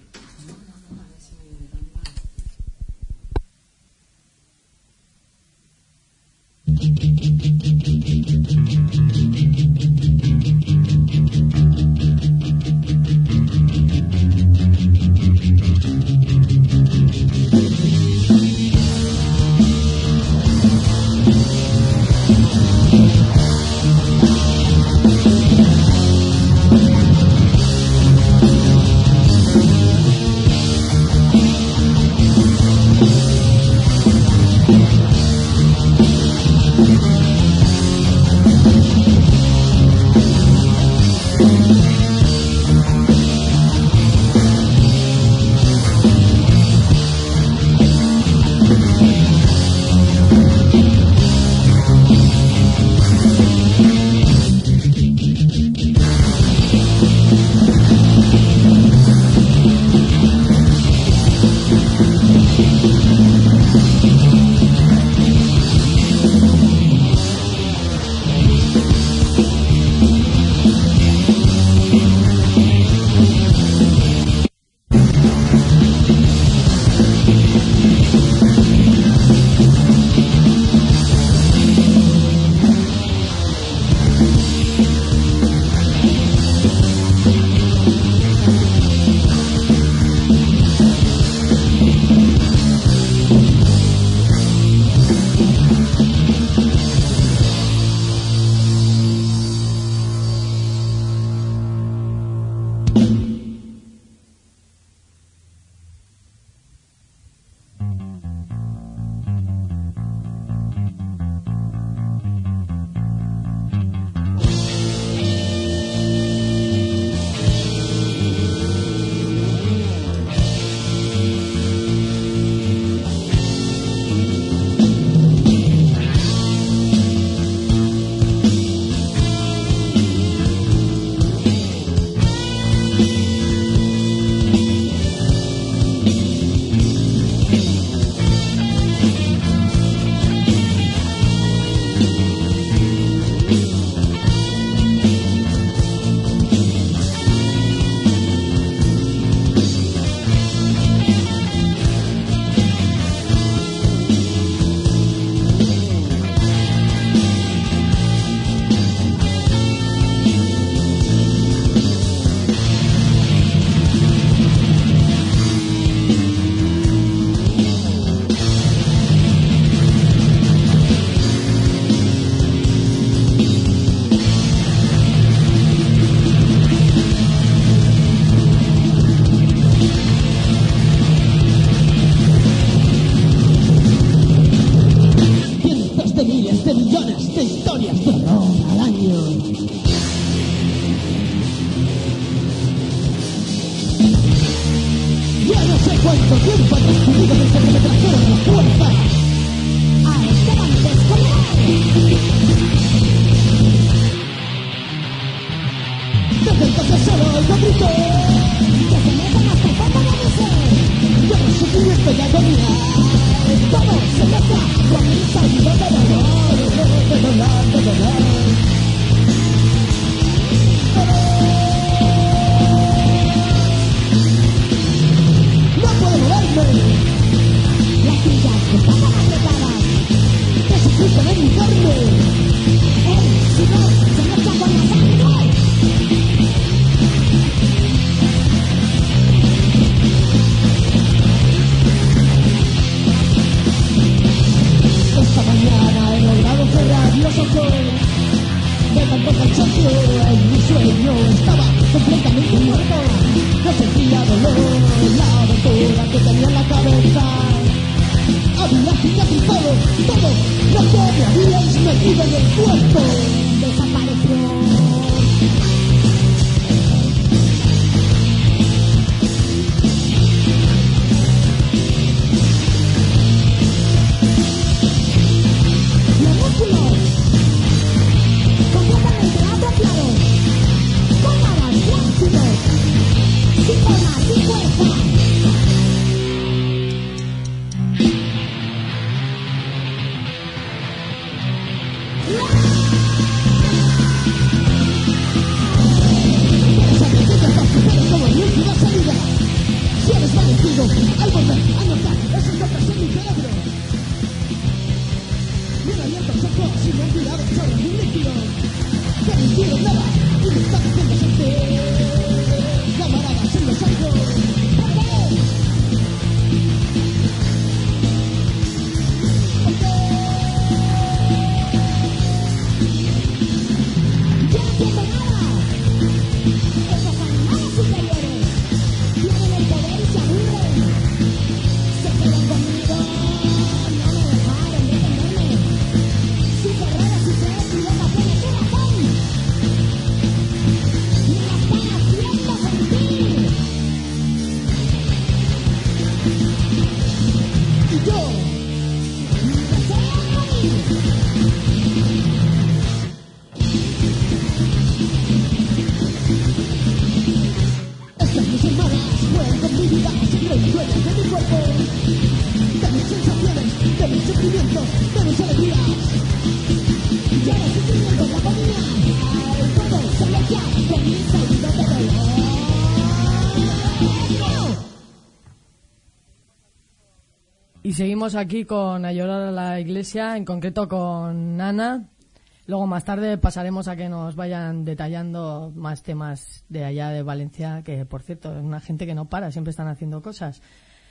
Y seguimos aquí con A llorar a la iglesia, en concreto con Ana. Luego más tarde pasaremos a que nos vayan detallando más temas de allá de Valencia, que por cierto es una gente que no para, siempre están haciendo cosas.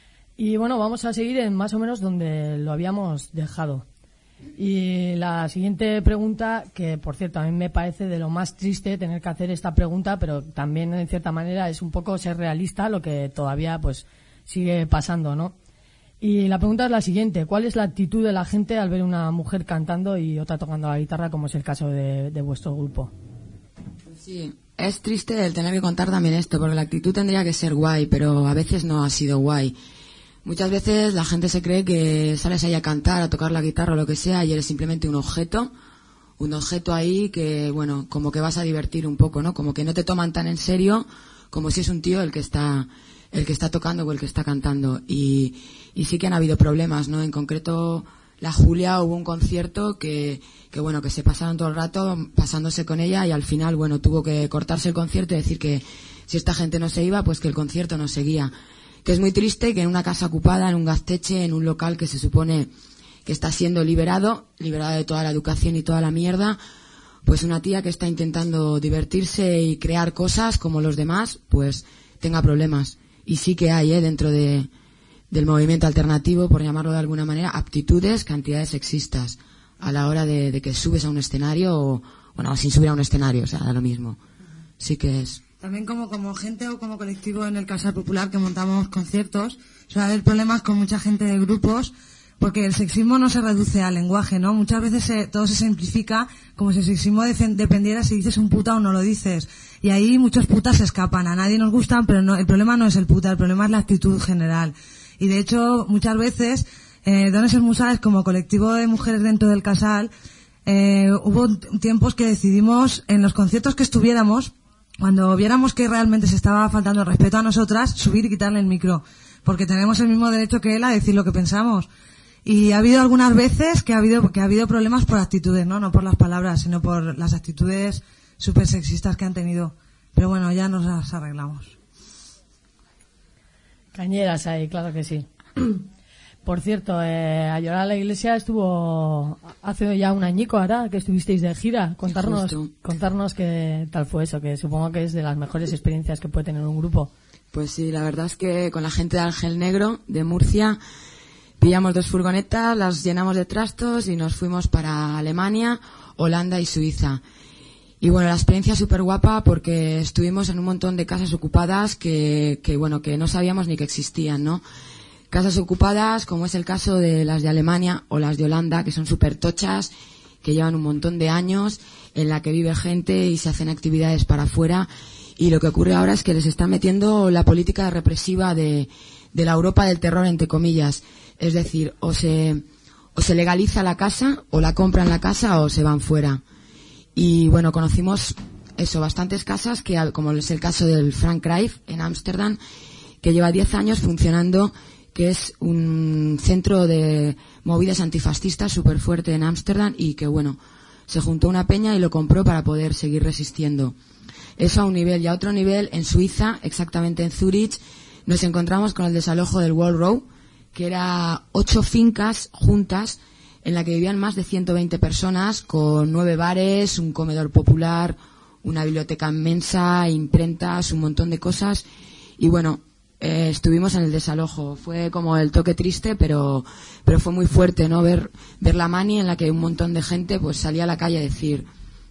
Y bueno, vamos a seguir en más o menos donde lo habíamos dejado. Y la siguiente pregunta, que por cierto a mí me parece de lo más triste tener que hacer esta pregunta, pero también en cierta manera es un poco ser realista, lo que todavía pues sigue pasando, ¿no? Y la pregunta es la siguiente: ¿cuál es la actitud de la gente al ver una mujer cantando y otra tocando la guitarra, como es el caso de vuestro grupo? Sí, es triste el tener que contar también esto, porque la actitud tendría que ser guay, pero a veces no ha sido guay. Muchas veces la gente se cree que sales ahí a cantar, a tocar la guitarra o lo que sea, y eres simplemente un objeto ahí que, bueno, como que vas a divertir un poco, ¿no? Como que no te toman tan en serio como si es un tío el que está tocando o el que está cantando. Y sí que han habido problemas, ¿no? En concreto, la Julia, hubo un concierto que bueno, que se pasaron todo el rato pasándose con ella, y al final, bueno, tuvo que cortarse el concierto y decir que si esta gente no se iba, pues que el concierto no seguía. Que es muy triste que en una casa ocupada, en un gazteche, en un local que se supone que está siendo liberado de toda la educación y toda la mierda, pues una tía que está intentando divertirse y crear cosas como los demás, pues tenga problemas. Y sí que hay, dentro del movimiento alternativo, por llamarlo de alguna manera, aptitudes, cantidades sexistas a la hora de que subes a un escenario o sin subir a un escenario, o sea, da lo mismo. Sí que es. También como gente o como colectivo en el Casal Popular que montamos conciertos, suele haber problemas con mucha gente de grupos, porque el sexismo no se reduce al lenguaje, ¿no? Muchas veces todo se simplifica como si el sexismo dependiera si dices un puta o no lo dices. Y ahí muchos putas se escapan, a nadie nos gustan, pero no, el problema no es el puta, el problema es la actitud general. Y de hecho, muchas veces, Dones Musales, como colectivo de mujeres dentro del Casal, hubo tiempos que decidimos, en los conciertos que estuviéramos, cuando viéramos que realmente se estaba faltando el respeto a nosotras, subir y quitarle el micro, porque tenemos el mismo derecho que él a decir lo que pensamos. Y ha habido algunas veces que ha habido problemas por actitudes, no por las palabras, sino por las actitudes súper sexistas que han tenido. Pero bueno, ya nos las arreglamos. Cañeras ahí, claro que sí. Por cierto, A Llorar a la Iglesia estuvo hace ya un añico ahora que estuvisteis de gira. Contarnos qué tal fue eso, que supongo que es de las mejores experiencias que puede tener un grupo. Pues sí, la verdad es que con la gente de Ángel Negro, de Murcia, pillamos 2 furgonetas, las llenamos de trastos y nos fuimos para Alemania, Holanda y Suiza. Y bueno, la experiencia súper guapa porque estuvimos en un montón de casas ocupadas que no sabíamos ni que existían, ¿no? Casas ocupadas, como es el caso de las de Alemania o las de Holanda, que son súper tochas, que llevan un montón de años, en la que vive gente y se hacen actividades para afuera. Y lo que ocurre ahora es que les están metiendo la política represiva de la Europa del terror, entre comillas. Es decir, o se legaliza la casa, o la compran la casa, o se van fuera. Y bueno, conocimos bastantes casas, como es el caso del Frank Cryf en Ámsterdam, que lleva 10 años funcionando, que es un centro de movidas antifascistas súper fuerte en Ámsterdam y que bueno, se juntó una peña y lo compró para poder seguir resistiendo. Eso a un nivel. Y a otro nivel, en Suiza, exactamente en Zúrich, nos encontramos con el desalojo del Wall Row, que era 8 fincas juntas en la que vivían más de 120 personas, con 9 bares, un comedor popular, una biblioteca inmensa, imprentas, un montón de cosas. Y bueno, estuvimos en el desalojo. Fue como el toque triste, pero fue muy fuerte, ¿no? Ver la mani en la que un montón de gente pues salía a la calle a decir.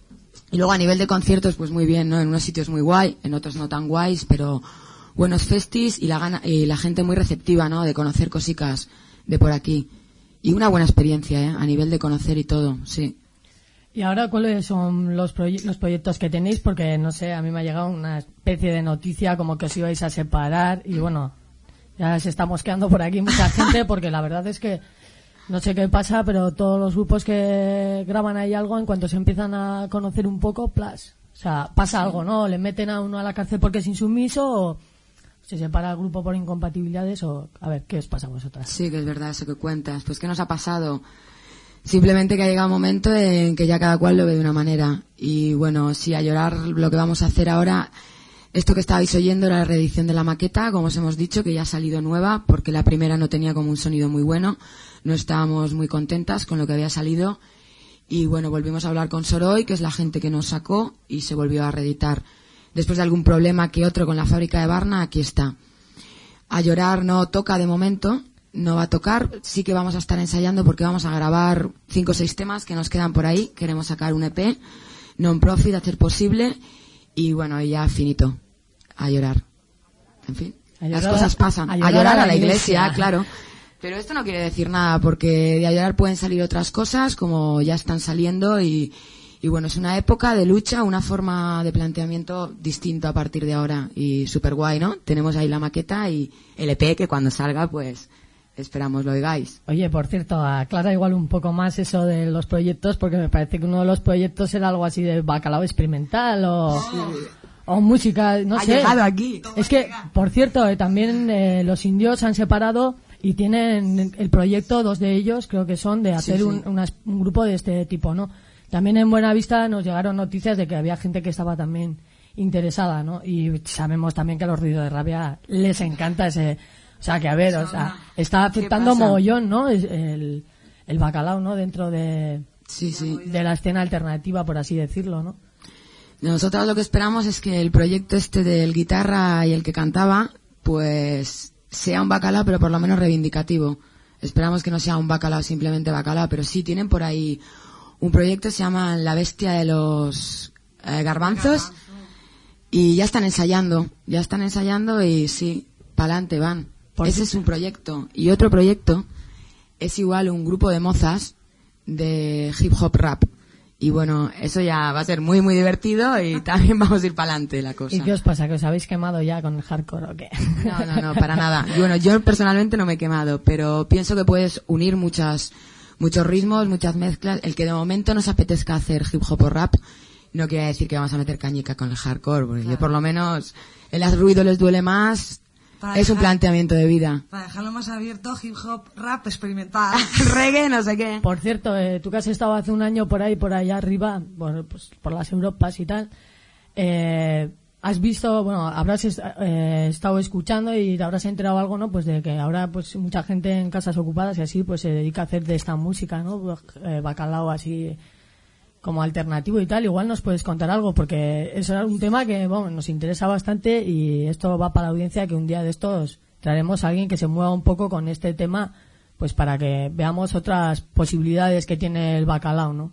Y luego a nivel de conciertos, pues muy bien, ¿no? En unos sitios muy guay, en otros no tan guays, pero buenos festis y la gente muy receptiva, ¿no? De conocer cositas de por aquí. Y una buena experiencia, a nivel de conocer y todo, sí. ¿Y ahora cuáles son los proyectos que tenéis? Porque, no sé, a mí me ha llegado una especie de noticia como que os ibais a separar y bueno, ya se está mosqueando por aquí mucha gente porque la verdad es que no sé qué pasa, pero todos los grupos que graban ahí algo, en cuanto se empiezan a conocer un poco, plas. O sea, pasa algo, ¿no? Le meten a uno a la cárcel porque es insumiso o se separa el grupo por incompatibilidades o... A ver, ¿qué os pasa a vosotras? Sí, que es verdad eso que cuentas. Pues ¿qué nos ha pasado? Simplemente que ha llegado un momento en que ya cada cual lo ve de una manera. Y bueno, sí, A Llorar lo que vamos a hacer ahora... Esto que estabais oyendo era la reedición de la maqueta, como os hemos dicho, que ya ha salido nueva, porque la primera no tenía como un sonido muy bueno. No estábamos muy contentas con lo que había salido. Y bueno, volvimos a hablar con Soroy, que es la gente que nos sacó, y se volvió a reeditar. Después de algún problema que otro con la fábrica de Barna, aquí está. A Llorar no toca de momento, no va a tocar. Sí que vamos a estar ensayando porque vamos a grabar 5 o 6 temas que nos quedan por ahí. Queremos sacar un EP, non-profit, hacer posible. Y bueno, ya finito. A llorar. En fin, las cosas pasan. A llorar a la iglesia, claro. Pero esto no quiere decir nada, porque de A Llorar pueden salir otras cosas, como ya están saliendo, y bueno, es una época de lucha, una forma de planteamiento distinto a partir de ahora, y súper guay, ¿no? Tenemos ahí la maqueta y el EP, que cuando salga, pues, esperamos lo oigáis. Oye, por cierto, aclara igual un poco más eso de los proyectos, porque me parece que uno de los proyectos era algo así de bacalao experimental, o música, no sé. Ha llegado aquí. Es que, por cierto, también los indios han separado y tienen el proyecto, 2 de ellos, creo que son, de hacer un grupo de este tipo, ¿no? También en Buenavista nos llegaron noticias de que había gente que estaba también interesada, ¿no? Y sabemos también que a los Ruido de Rabia les encanta ese... O sea, que a ver, está afectando mogollón, ¿no? El bacalao, ¿no? Dentro de la escena alternativa, por así decirlo, ¿no? Nosotros lo que esperamos es que el proyecto este del guitarra y el que cantaba, pues sea un bacalao, pero por lo menos reivindicativo. Esperamos que no sea un bacalao, simplemente bacalao, pero sí tienen por ahí un proyecto, se llama La Bestia de los Garbanzos, y ya están ensayando y sí, pa'lante van. Ese es un proyecto. Y otro proyecto es igual un grupo de mozas de hip hop rap. Y bueno, eso ya va a ser muy, muy divertido y también vamos a ir para adelante la cosa. ¿Y qué os pasa? ¿Que os habéis quemado ya con el hardcore o qué? No, para nada. Y bueno, yo personalmente no me he quemado, pero pienso que puedes unir muchos ritmos, muchas mezclas. El que de momento nos apetezca hacer hip hop o rap no quiere decir que vamos a meter cañica con el hardcore, porque yo por lo menos el Ruido les duele más, Es un planteamiento de vida. Para dejarlo más abierto, hip hop, rap, experimental. Reggae, no sé qué. Por cierto, tú que has estado hace un año por allá arriba, bueno, pues por las Europas y tal, has visto, bueno, habrás estado escuchando y te habrás enterado algo, ¿no? Pues de que ahora pues mucha gente en casas ocupadas y así pues se dedica a hacer de esta música, ¿no? Bacalao así como alternativo y tal. Igual nos puedes contar algo, porque eso era un tema que, bueno, nos interesa bastante y esto va para la audiencia, que un día de estos traeremos a alguien que se mueva un poco con este tema, pues para que veamos otras posibilidades que tiene el bacalao, ¿no?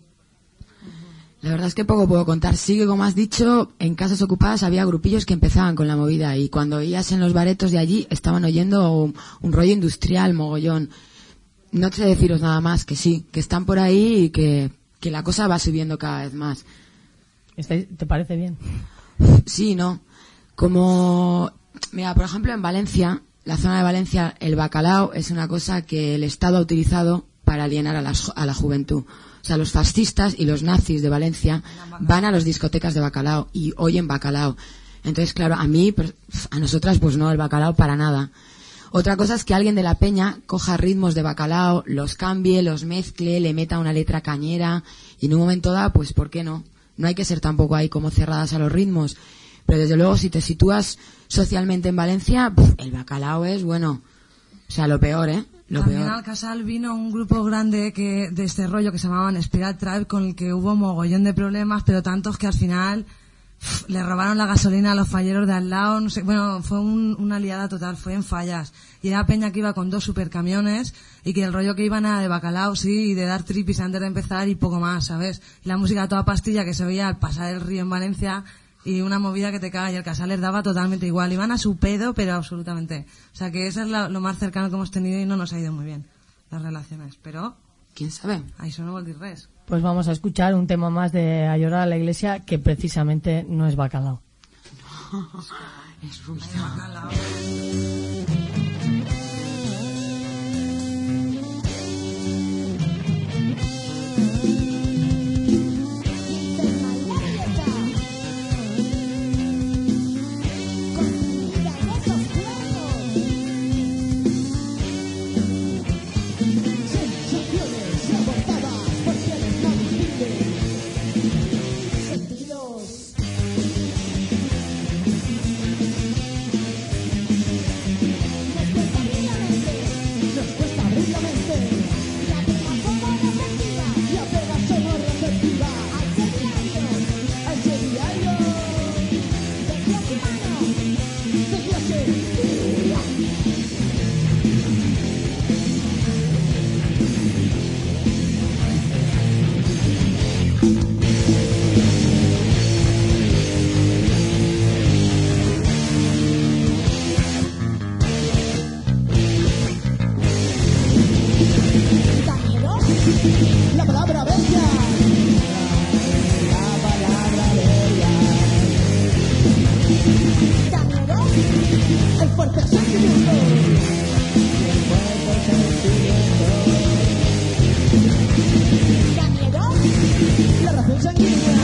La verdad es que poco puedo contar. Sí que, como has dicho, en casas ocupadas había grupillos que empezaban con la movida y cuando oías en los baretos de allí estaban oyendo un rollo industrial mogollón. No sé deciros nada más, que sí, que están por ahí y que la cosa va subiendo cada vez más. ¿Te parece bien? Sí, ¿no? Como, mira, por ejemplo, en Valencia, la zona de Valencia, el bacalao es una cosa que el Estado ha utilizado para alienar a la juventud. O sea, los fascistas y los nazis de Valencia van a las discotecas de bacalao y oyen bacalao. Entonces, claro, a nosotras, pues no, el bacalao para nada. Otra cosa es que alguien de la peña coja ritmos de bacalao, los cambie, los mezcle, le meta una letra cañera y en un momento dado, pues ¿por qué no? No hay que ser tampoco ahí como cerradas a los ritmos. Pero desde luego, si te sitúas socialmente en Valencia, el bacalao es, bueno, o sea, lo peor, ¿eh? Lo También peor. al Casal vino un grupo grande de este rollo que se llamaban Spiral Tribe, con el que hubo mogollón de problemas, pero tantos que al final le robaron la gasolina a los falleros de al lado, no sé, bueno, fue una liada total, fue en fallas. Y era peña que iba con 2 supercamiones y que el rollo que iban era de bacalao, sí, y de dar tripis antes de empezar y poco más, ¿sabes? Y la música a toda pastilla que se oía al pasar el río en Valencia y una movida que te caga, y el Casal les daba totalmente igual. Iban a su pedo, pero absolutamente. O sea que eso es lo más cercano que hemos tenido y no nos ha ido muy bien las relaciones, pero ¿quién sabe? Ahí son los res. Pues vamos a escuchar un tema más de A llorar a la iglesia, que precisamente no es bacalao. Es ruido. La palabra bella. La palabra bella. ¿Da miedo? El fuerte sentimiento. El fuerte sentimiento. ¿Da miedo? La razón sanguínea.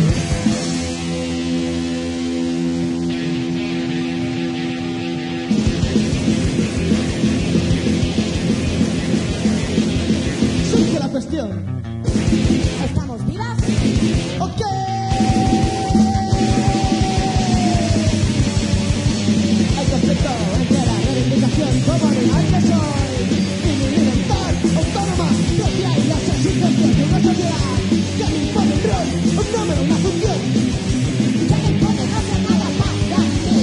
La cuestión. ¿Estamos vivas? Ok. El conflicto entre la reivindicación como animal que soy y mi libertad autónoma propia y las exigencias de una sociedad que me impone un rol, un número, una función que me impone no hacer nada para ti.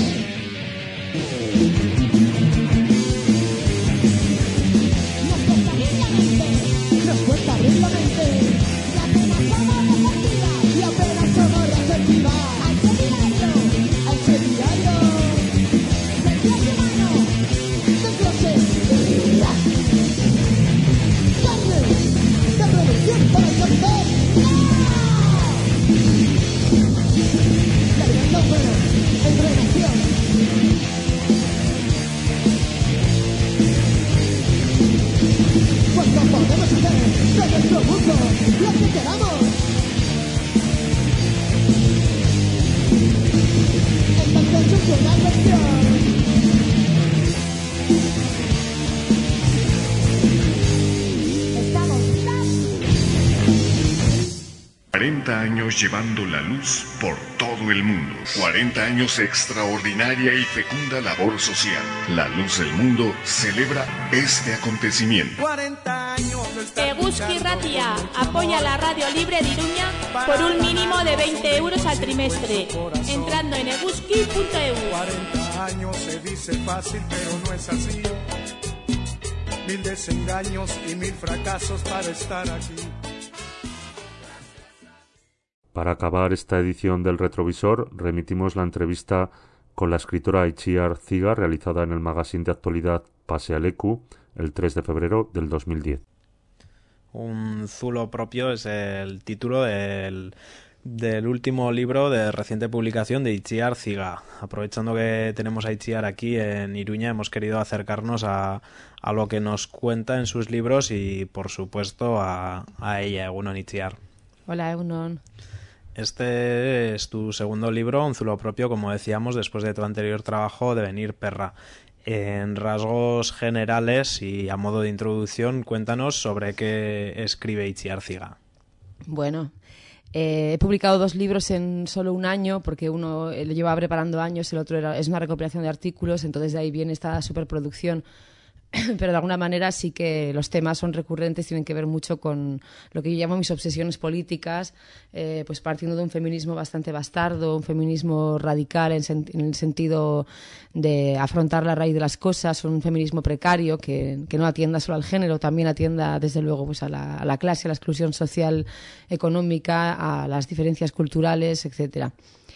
Nos cuesta abrir la mente. Y apenas somos receptivas. Y apenas somos receptivas. Al seminario. Al seminario. Del clase humano. Del clase humana. Carne. De producción para el cáncer. La libertad humana. Entrenación. Cuando podemos hacer de nuestro mundo lo que queramos. Entonces surge una cuestión. 40 años llevando la luz por todo el mundo. 40 años de extraordinaria y fecunda labor social. La Luz del Mundo celebra este acontecimiento. 40 años Eguzki Ratia apoya la radio libre de Iruña por un mínimo de 20 euros al trimestre, entrando en eguzki.eu. 40 años se dice fácil, pero no es así. 1000 desengaños y 1000 fracasos para estar aquí. Para acabar esta edición del Retrovisor, remitimos la entrevista con la escritora Itziar Ziga realizada en el magazine de actualidad Pasealeku el 3 de febrero del 2010. Un zulo propio es el título del último libro de reciente publicación de Itziar Ziga. Aprovechando que tenemos a Itziar aquí en Iruña, hemos querido acercarnos a lo que nos cuenta en sus libros y, por supuesto, a ella, Egunon Itziar. Hola, Egunon. Este es tu segundo libro, Un zulo propio, como decíamos, después de tu anterior trabajo, Devenir perra. En rasgos generales y a modo de introducción, cuéntanos sobre qué escribe Itziar Ziga. Bueno, he publicado 2 libros en solo un año, porque uno lo llevaba preparando años, el otro es una recopilación de artículos, entonces de ahí viene esta superproducción. Pero de alguna manera sí que los temas son recurrentes, tienen que ver mucho con lo que yo llamo mis obsesiones políticas, pues partiendo de un feminismo bastante bastardo, un feminismo radical en el sentido de afrontar la raíz de las cosas, un feminismo precario que no atienda solo al género, también atienda desde luego pues a la clase, a la exclusión social, económica, a las diferencias culturales, etcétera.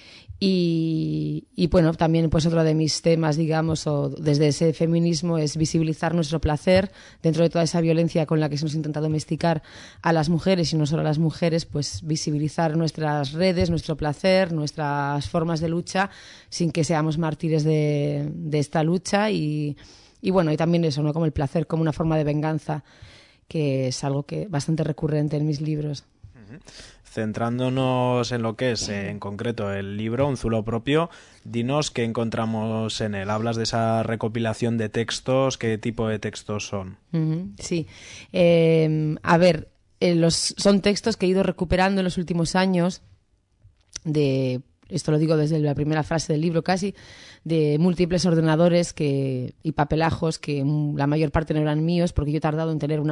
Y bueno, también pues otro de mis temas, digamos, o desde ese feminismo es visibilizar nuestro placer dentro de toda esa violencia con la que se nos intenta domesticar a las mujeres y no solo a las mujeres, pues visibilizar nuestras redes, nuestro placer, nuestras formas de lucha sin que seamos mártires de esta lucha y bueno, y también eso, ¿no? Como el placer como una forma de venganza, que es algo que bastante recurrente en mis libros. Centrándonos en lo que es en concreto el libro, Un zulo propio, dinos qué encontramos en él. Hablas de esa recopilación de textos, ¿qué tipo de textos son? Sí, a ver, son textos que he ido recuperando en los últimos años, esto lo digo desde la primera frase del libro casi, de múltiples ordenadores y papelajos que la mayor parte no eran míos, porque yo he tardado en tener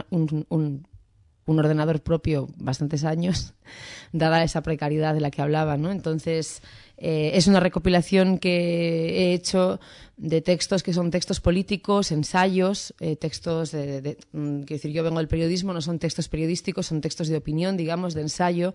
un ordenador propio bastantes años, dada esa precariedad de la que hablaba, ¿no? Entonces, es una recopilación que he hecho de textos que son textos políticos, ensayos, textos quiero decir, yo vengo del periodismo, no son textos periodísticos, son textos de opinión, digamos, de ensayo.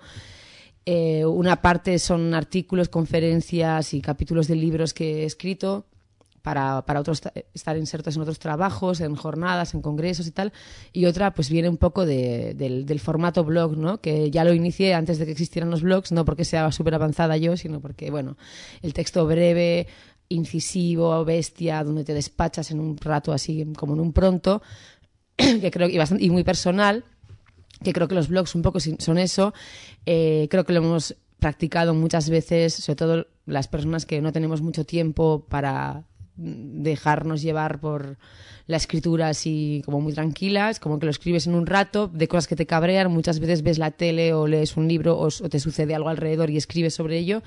Una parte son artículos, conferencias y capítulos de libros que he escrito, para otros estar insertos en otros trabajos, en jornadas, en congresos y tal, y otra pues viene un poco del formato blog, ¿no? Que ya lo inicié antes de que existieran los blogs, no porque sea súper avanzada yo, sino porque, bueno, el texto breve, incisivo, bestia, donde te despachas en un rato así, como en un pronto, que creo y muy personal, que creo que los blogs un poco son eso. Creo que lo hemos practicado muchas veces, sobre todo las personas que no tenemos mucho tiempo para dejarnos llevar por la escritura así como muy tranquilas, como que lo escribes en un rato, de cosas que te cabrean, muchas veces ves la tele o lees un libro o te sucede algo alrededor y escribes sobre ello,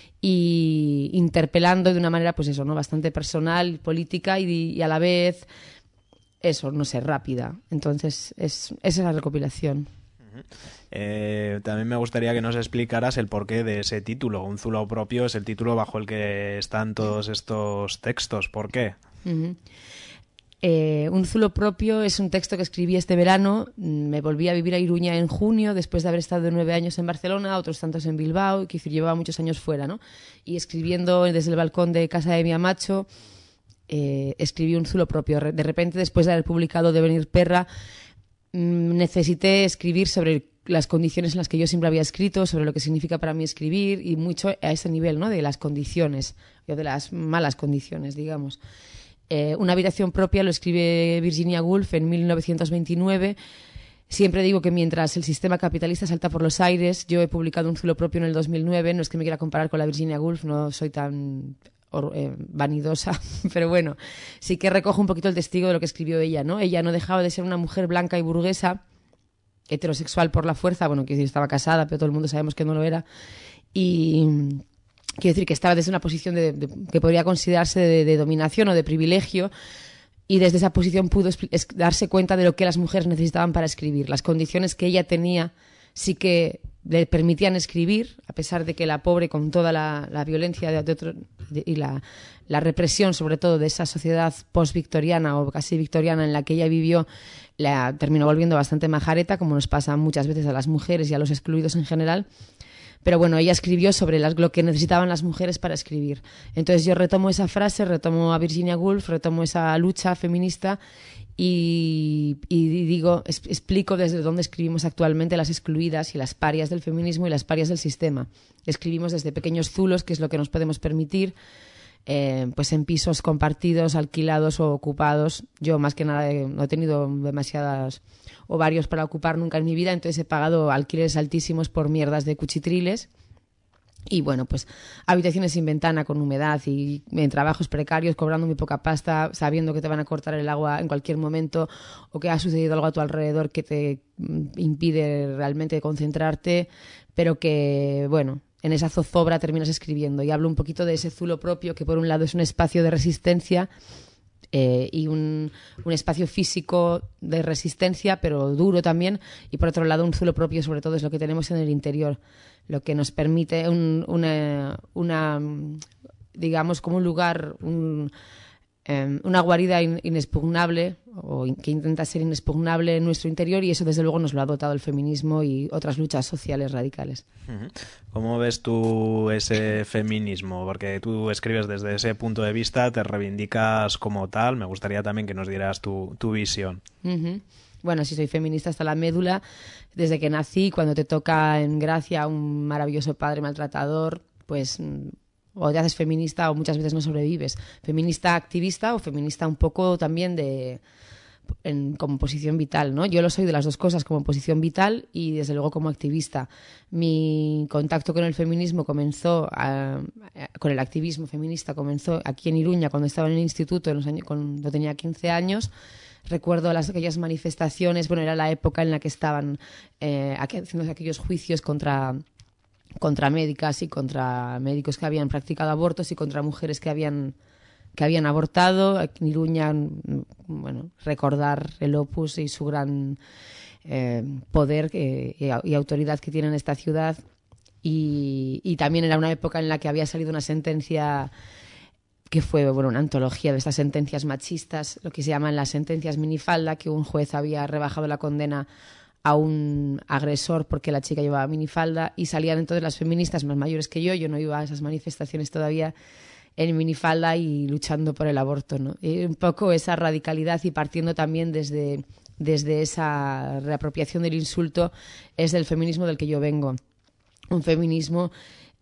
y interpelando de una manera pues eso, ¿no? Bastante personal, política y a la vez eso, no sé, rápida. Entonces esa es la recopilación. También me gustaría que nos explicaras el porqué de ese título. Un zulo propio es el título bajo el que están todos estos textos. ¿Por qué? Un zulo propio es un texto que escribí este verano. Me volví a vivir a Iruña en junio, después de haber estado 9 años en Barcelona, otros tantos en Bilbao, que llevaba muchos años fuera, ¿no? Y escribiendo desde el balcón de casa de mi amacho, escribí un zulo propio. De repente, después de haber publicado Devenir perra, necesité escribir sobre las condiciones en las que yo siempre había escrito, sobre lo que significa para mí escribir, y mucho a ese nivel, ¿no? De las condiciones, o de las malas condiciones, digamos. Una habitación propia lo escribe Virginia Woolf en 1929. Siempre digo que mientras el sistema capitalista salta por los aires, yo he publicado un zulo propio en el 2009, no es que me quiera comparar con la Virginia Woolf, no soy tan vanidosa, pero bueno, sí que recojo un poquito el testigo de lo que escribió ella, ¿no? Ella no dejaba de ser una mujer blanca y burguesa, heterosexual por la fuerza, bueno, quiero decir, estaba casada, pero todo el mundo sabemos que no lo era, y quiero decir que estaba desde una posición que podría considerarse de dominación o de privilegio, y desde esa posición pudo darse cuenta de lo que las mujeres necesitaban para escribir. Las condiciones que ella tenía sí que le permitían escribir, a pesar de que la pobre, con toda la violencia y la represión, sobre todo, de esa sociedad post-victoriana o casi victoriana en la que ella vivió, la terminó volviendo bastante majareta, como nos pasa muchas veces a las mujeres y a los excluidos en general. Pero bueno, ella escribió sobre lo que necesitaban las mujeres para escribir. Entonces yo retomo esa frase, retomo a Virginia Woolf, retomo esa lucha feminista y digo, explico desde dónde escribimos actualmente las excluidas y las parias del feminismo y las parias del sistema. Escribimos desde pequeños zulos, que es lo que nos podemos permitir, pues en pisos compartidos, alquilados o ocupados. Yo más que nada no he tenido demasiadas ovarios para ocupar nunca en mi vida, entonces he pagado alquileres altísimos por mierdas de cuchitriles. Y bueno, pues habitaciones sin ventana, con humedad y en trabajos precarios, cobrando muy poca pasta, sabiendo que te van a cortar el agua en cualquier momento o que ha sucedido algo a tu alrededor que te impide realmente concentrarte, pero que, bueno, en esa zozobra terminas escribiendo. Y hablo un poquito de ese zulo propio, que por un lado es un espacio de resistencia y un espacio físico de resistencia, pero duro también, y por otro lado un zulo propio, sobre todo, es lo que tenemos en el interior, lo que nos permite una digamos, como un lugar, una guarida inexpugnable, o que intenta ser inexpugnable en nuestro interior, y eso desde luego nos lo ha dotado el feminismo y otras luchas sociales radicales. ¿Cómo ves tú ese feminismo? Porque tú escribes desde ese punto de vista, te reivindicas como tal. Me gustaría también que nos dieras tu visión. Bueno, sí, soy feminista hasta la médula. Desde que nací, cuando te toca en gracia un maravilloso padre maltratador, pues o te haces feminista o muchas veces no sobrevives. Feminista activista o feminista un poco también como posición vital, ¿no? Yo lo soy de las dos cosas, como posición vital y desde luego como activista. Mi contacto con el feminismo con el activismo feminista comenzó aquí en Iruña cuando estaba en el instituto, cuando tenía 15 años. Recuerdo aquellas manifestaciones, bueno, era la época en la que estaban haciendo aquellos juicios contra médicas y contra médicos que habían practicado abortos y contra mujeres que habían abortado. Aquí en Iruña, bueno, recordar el Opus y su gran poder y autoridad que tiene en esta ciudad. Y también era una época en la que había salido una sentencia que fue, bueno, una antología de estas sentencias machistas, lo que se llaman las sentencias minifalda, que un juez había rebajado la condena a un agresor porque la chica llevaba minifalda, y salían entonces las feministas más mayores que yo no iba a esas manifestaciones todavía, en minifalda y luchando por el aborto, ¿no? Y un poco esa radicalidad, y partiendo también desde esa reapropiación del insulto, es del feminismo del que yo vengo. Un feminismo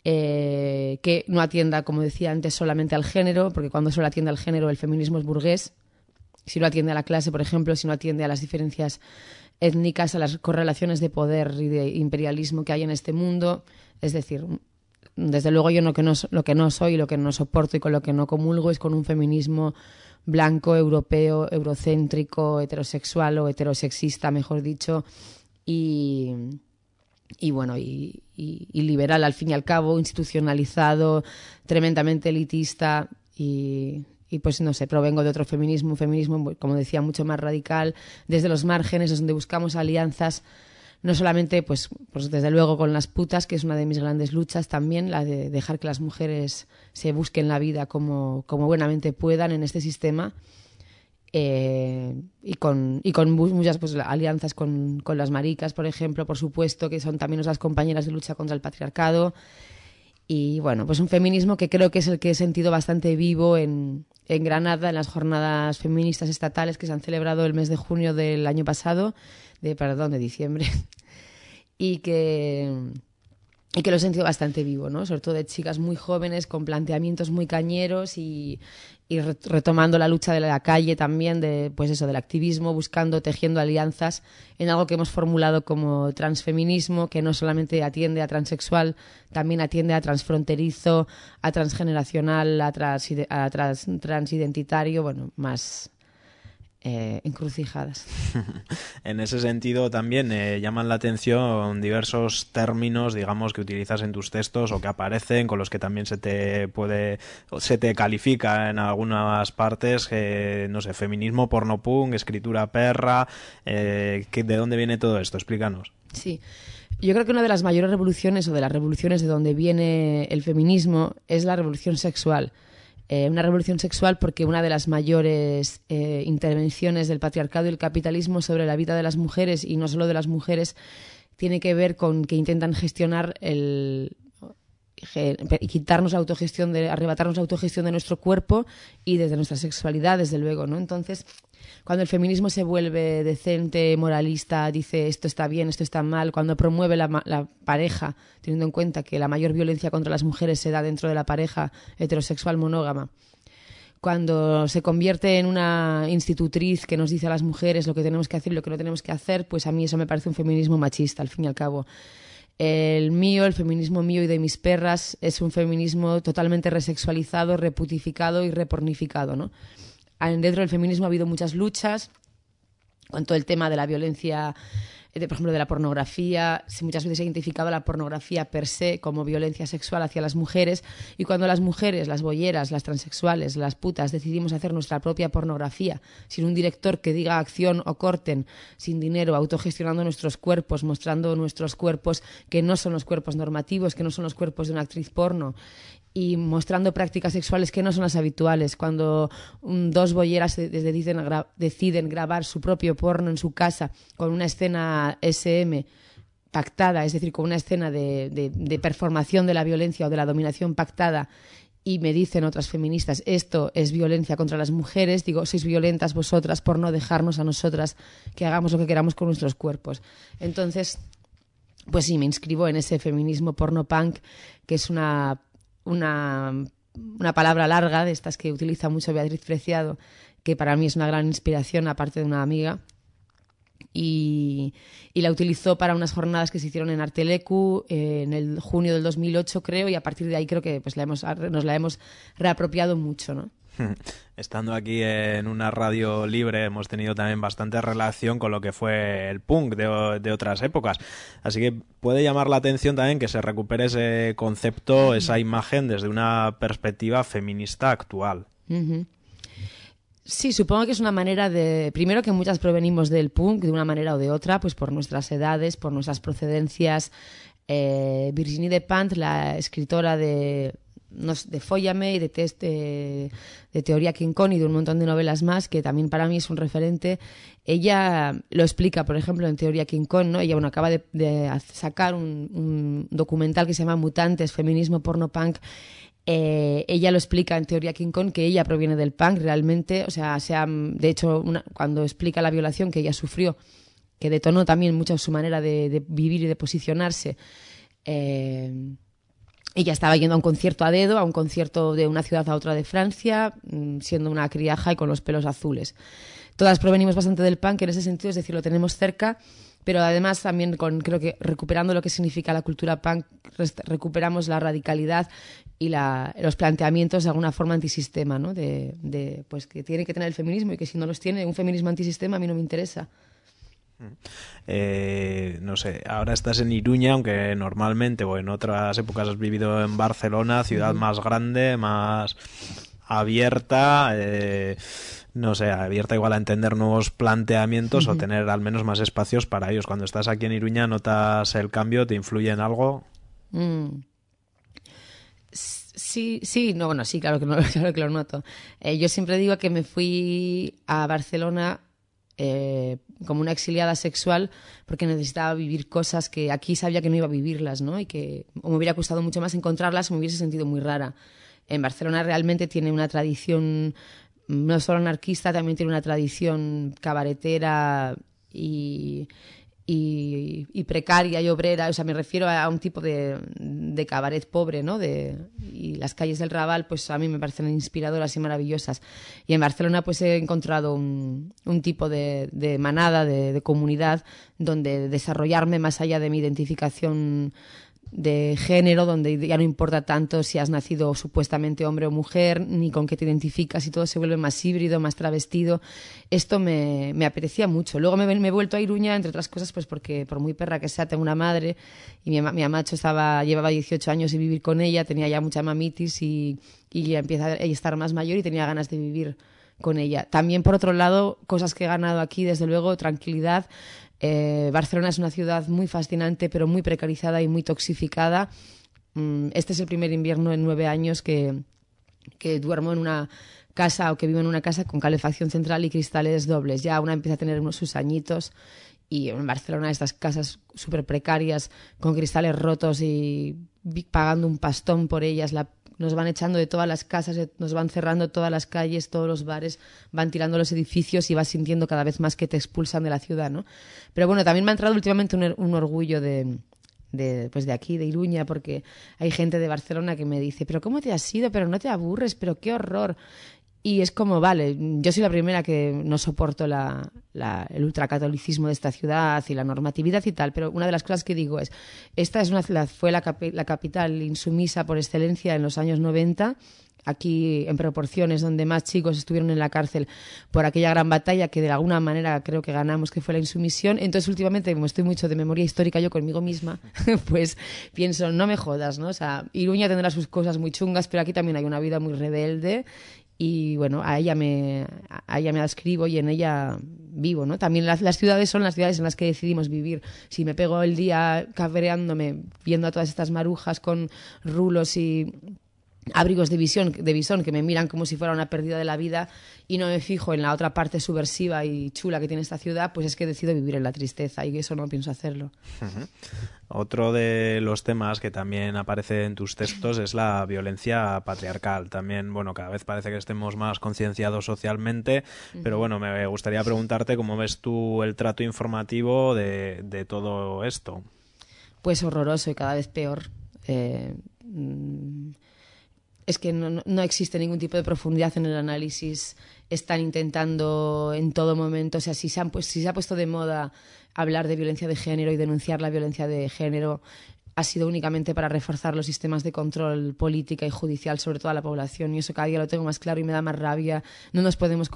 que no atienda, como decía antes, solamente al género, porque cuando solo atiende al género el feminismo es burgués. Si no atiende a la clase, por ejemplo, si no atiende a las diferencias étnicas, a las correlaciones de poder y de imperialismo que hay en este mundo. Es decir, desde luego yo lo que no soy, lo que no soporto y con lo que no comulgo es con un feminismo blanco, europeo, eurocéntrico, heterosexual o heterosexista, mejor dicho, y bueno, y liberal al fin y al cabo, institucionalizado, tremendamente elitista y pues no sé, provengo de otro feminismo, un feminismo, como decía, mucho más radical, desde los márgenes, donde buscamos alianzas, no solamente, pues desde luego con las putas, que es una de mis grandes luchas también, la de dejar que las mujeres se busquen la vida como buenamente puedan en este sistema, y con muchas pues alianzas con las maricas, por ejemplo, por supuesto, que son también nuestras compañeras de lucha contra el patriarcado. Y bueno, pues un feminismo que creo que es el que he sentido bastante vivo en Granada, en las jornadas feministas estatales que se han celebrado el mes de junio del año pasado, de diciembre, y que lo he sentido bastante vivo, ¿no? Sobre todo de chicas muy jóvenes con planteamientos muy cañeros y retomando la lucha de la calle también, pues eso, del activismo, buscando, tejiendo alianzas en algo que hemos formulado como transfeminismo, que no solamente atiende a transexual, también atiende a transfronterizo, a transgeneracional, a transidentitario, bueno, más encrucijadas. En ese sentido también llaman la atención diversos términos, digamos, que utilizas en tus textos o que aparecen, con los que también se te califica en algunas partes, no sé, feminismo, pornopunk, escritura perra. ¿De dónde viene todo esto? Explícanos. Sí. Yo creo que una de las mayores revoluciones, o de las revoluciones de donde viene el feminismo, es la revolución sexual. Una revolución sexual porque una de las mayores intervenciones del patriarcado y el capitalismo sobre la vida de las mujeres, y no solo de las mujeres, tiene que ver con que intentan gestionar quitarnos la autogestión, arrebatarnos la autogestión de nuestro cuerpo y desde nuestra sexualidad, desde luego, ¿no? Entonces, cuando el feminismo se vuelve decente, moralista, dice esto está bien, esto está mal, cuando promueve la pareja, teniendo en cuenta que la mayor violencia contra las mujeres se da dentro de la pareja heterosexual monógama, cuando se convierte en una institutriz que nos dice a las mujeres lo que tenemos que hacer y lo que no tenemos que hacer, pues a mí eso me parece un feminismo machista, al fin y al cabo. El feminismo mío y de mis perras, es un feminismo totalmente resexualizado, reputificado y repornificado, ¿no? Dentro del feminismo ha habido muchas luchas con todo el tema de la violencia, por ejemplo, de la pornografía. Muchas veces se ha identificado la pornografía per se como violencia sexual hacia las mujeres, y cuando las mujeres, las bolleras, las transexuales, las putas, decidimos hacer nuestra propia pornografía, sin un director que diga acción o corten, sin dinero, autogestionando nuestros cuerpos, mostrando nuestros cuerpos que no son los cuerpos normativos, que no son los cuerpos de una actriz porno, y mostrando prácticas sexuales que no son las habituales, cuando dos bolleras deciden grabar su propio porno en su casa con una escena SM pactada, es decir, con una escena de performación de la violencia o de la dominación pactada, y me dicen otras feministas, esto es violencia contra las mujeres, digo, sois violentas vosotras por no dejarnos a nosotras que hagamos lo que queramos con nuestros cuerpos. Entonces, pues sí, me inscribo en ese feminismo porno punk, que es una palabra larga, de estas que utiliza mucho Beatriz Preciado, que para mí es una gran inspiración, aparte de una amiga, y la utilizó para unas jornadas que se hicieron en Artelecu en el junio del 2008, creo, y a partir de ahí creo que pues nos la hemos reapropiado mucho, ¿no? Estando aquí en una radio libre hemos tenido también bastante relación con lo que fue el punk de otras épocas, así que puede llamar la atención también que se recupere ese concepto, esa imagen desde una perspectiva feminista actual. Uh-huh. Sí, supongo que es una manera de... Primero, que muchas provenimos del punk de una manera o de otra, pues por nuestras edades, por nuestras procedencias. Virginie Despentes, la escritora de Fóllame y de Teoría King Kong y de un montón de novelas más, que también para mí es un referente, ella lo explica, por ejemplo, en Teoría King Kong, ¿no? Ella acaba de sacar un documental que se llama Mutantes, feminismo porno punk. Ella lo explica en Teoría King Kong, que ella proviene del punk realmente, o sea de hecho, cuando explica la violación que ella sufrió, que detonó también mucho su manera de vivir y de posicionarse, ella estaba yendo a un concierto a dedo, a un concierto de una ciudad a otra de Francia, siendo una criaja y con los pelos azules. Todas provenimos bastante del punk en ese sentido, es decir, lo tenemos cerca, pero además también creo que recuperando lo que significa la cultura punk, recuperamos la radicalidad y los planteamientos de alguna forma antisistema, ¿no? Pues que tiene que tener el feminismo, y que si no los tiene, un feminismo antisistema a mí no me interesa. No sé, ahora estás en Iruña, aunque normalmente o en otras épocas has vivido en Barcelona, ciudad más grande, más abierta, no sé, abierta igual a entender nuevos planteamientos o tener al menos más espacios para ellos. Cuando estás aquí en Iruña, ¿notas el cambio? ¿Te influye en algo? Sí, no, bueno, sí, claro que lo noto. Yo siempre digo que me fui a Barcelona como una exiliada sexual porque necesitaba vivir cosas que aquí sabía que no iba a vivirlas, ¿no? Y que o me hubiera costado mucho más encontrarlas o me hubiese sentido muy rara. En Barcelona realmente tiene una tradición no solo anarquista, también tiene una tradición cabaretera y precaria y obrera, o sea, me refiero a un tipo de cabaret pobre, ¿no? Y las calles del Raval, pues a mí me parecen inspiradoras y maravillosas. Y en Barcelona pues he encontrado un tipo de manada, de comunidad, donde desarrollarme más allá de mi identificación género, donde ya no importa tanto si has nacido supuestamente hombre o mujer, ni con qué te identificas, y todo se vuelve más híbrido, más travestido. Esto me apetecía mucho. Luego me he vuelto a Iruña, entre otras cosas, pues porque por muy perra que sea, tengo una madre, y mi amacho llevaba 18 años y vivir con ella, tenía ya mucha mamitis y ya empieza a estar más mayor y tenía ganas de vivir con ella. También, por otro lado, cosas que he ganado aquí, desde luego, tranquilidad. Barcelona es una ciudad muy fascinante, pero muy precarizada y muy toxificada. Este es el primer invierno en 9 años que duermo en una casa, o que vivo en una casa con calefacción central y cristales dobles. Ya una empieza a tener sus añitos, y en Barcelona estas casas súper precarias con cristales rotos y pagando un pastón por ellas, nos van echando de todas las casas, nos van cerrando todas las calles, todos los bares, van tirando los edificios y vas sintiendo cada vez más que te expulsan de la ciudad, ¿no? Pero bueno, también me ha entrado últimamente un orgullo de aquí, de Iruña, porque hay gente de Barcelona que me dice, pero ¿cómo te has ido? Pero no te aburres, pero qué horror. Y es como, vale, yo soy la primera que no soporto el ultracatolicismo de esta ciudad y la normatividad y tal, pero una de las cosas que digo es, esta es fue la capital insumisa por excelencia en los años 90, aquí en proporciones donde más chicos estuvieron en la cárcel por aquella gran batalla que de alguna manera creo que ganamos, que fue la insumisión. Entonces últimamente, como estoy mucho de memoria histórica yo conmigo misma, pues pienso, no me jodas, ¿no? O sea, Iruña tendrá sus cosas muy chungas, pero aquí también hay una vida muy rebelde. Y bueno, a ella me adscribo y en ella vivo, ¿no? También las ciudades son las ciudades en las que decidimos vivir. Si me pego el día cabreándome, viendo a todas estas marujas con rulos y abrigos de visón que me miran como si fuera una pérdida de la vida, y no me fijo en la otra parte subversiva y chula que tiene esta ciudad, pues es que decido vivir en la tristeza, y eso no pienso hacerlo. Uh-huh. Otro de los temas que también aparece en tus textos es la violencia patriarcal. También, bueno, cada vez parece que estemos más concienciados socialmente, pero bueno, me gustaría preguntarte cómo ves tú el trato informativo de todo esto. Pues horroroso y cada vez peor. Es que no existe ningún tipo de profundidad en el análisis. Están intentando en todo momento, o sea, si se ha puesto de moda hablar de violencia de género y denunciar la violencia de género, ha sido únicamente para reforzar los sistemas de control política y judicial sobre toda la población, y eso cada día lo tengo más claro y me da más rabia. No nos podemos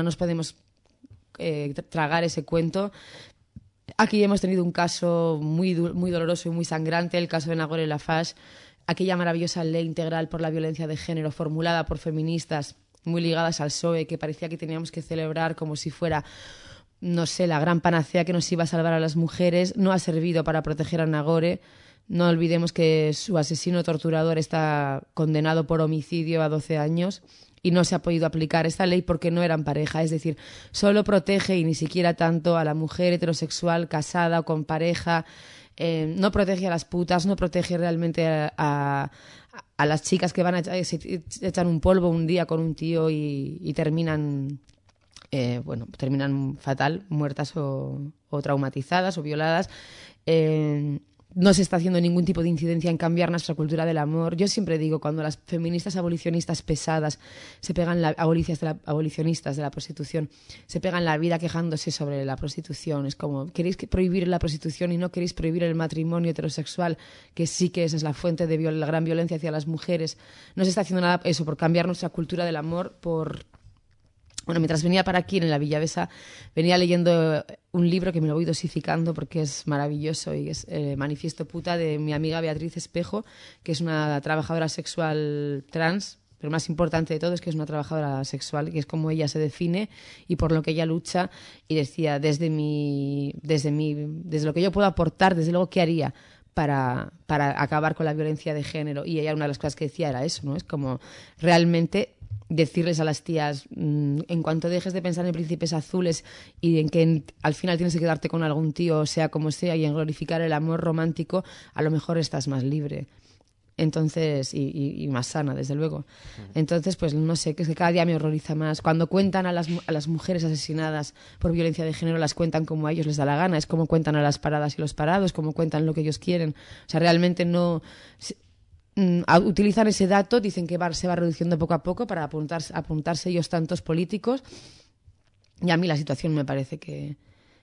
tragar ese cuento. Aquí hemos tenido un caso muy doloroso y muy sangrante, el caso de Nagore Laffage, aquella maravillosa ley integral por la violencia de género formulada por feministas muy ligadas al PSOE, que parecía que teníamos que celebrar como si fuera, no sé, la gran panacea que nos iba a salvar a las mujeres. No ha servido para proteger a Nagore. No olvidemos que su asesino torturador está condenado por homicidio a 12 años y no se ha podido aplicar esta ley porque no eran pareja. Es decir, solo protege, y ni siquiera tanto, a la mujer heterosexual casada o con pareja. No protege a las putas, no protege realmente a las chicas que van a echar un polvo un día con un tío y terminan fatal, muertas o traumatizadas o violadas. No se está haciendo ningún tipo de incidencia en cambiar nuestra cultura del amor. Yo siempre digo, cuando las feministas abolicionistas pesadas se pegan abolicionistas de la prostitución, se pegan la vida quejándose sobre la prostitución. Es como, queréis prohibir la prostitución y no queréis prohibir el matrimonio heterosexual, que sí que esa es la fuente de la gran violencia hacia las mujeres. No se está haciendo nada eso por cambiar nuestra cultura del amor, Bueno, mientras venía para aquí, en la Villavesa, venía leyendo un libro que me lo voy dosificando porque es maravilloso, y es Manifiesto puta, de mi amiga Beatriz Espejo, que es una trabajadora sexual trans, pero más importante de todo es que es una trabajadora sexual, que es como ella se define y por lo que ella lucha, y decía, desde lo que yo puedo aportar, desde luego, ¿qué haría para acabar con la violencia de género? Y ella, una de las cosas que decía era eso, ¿no? Es como realmente decirles a las tías, en cuanto dejes de pensar en príncipes azules y en que al final tienes que quedarte con algún tío, sea como sea, y en glorificar el amor romántico, a lo mejor estás más libre. Entonces, y más sana, desde luego. Entonces, pues no sé, que es que cada día me horroriza más. Cuando cuentan a las mujeres asesinadas por violencia de género, las cuentan como a ellos les da la gana. Es como cuentan a las paradas y los parados, como cuentan lo que ellos quieren. O sea, realmente no utilizan ese dato, dicen que se va reduciendo poco a poco para apuntarse ellos tantos políticos, y a mí la situación me parece que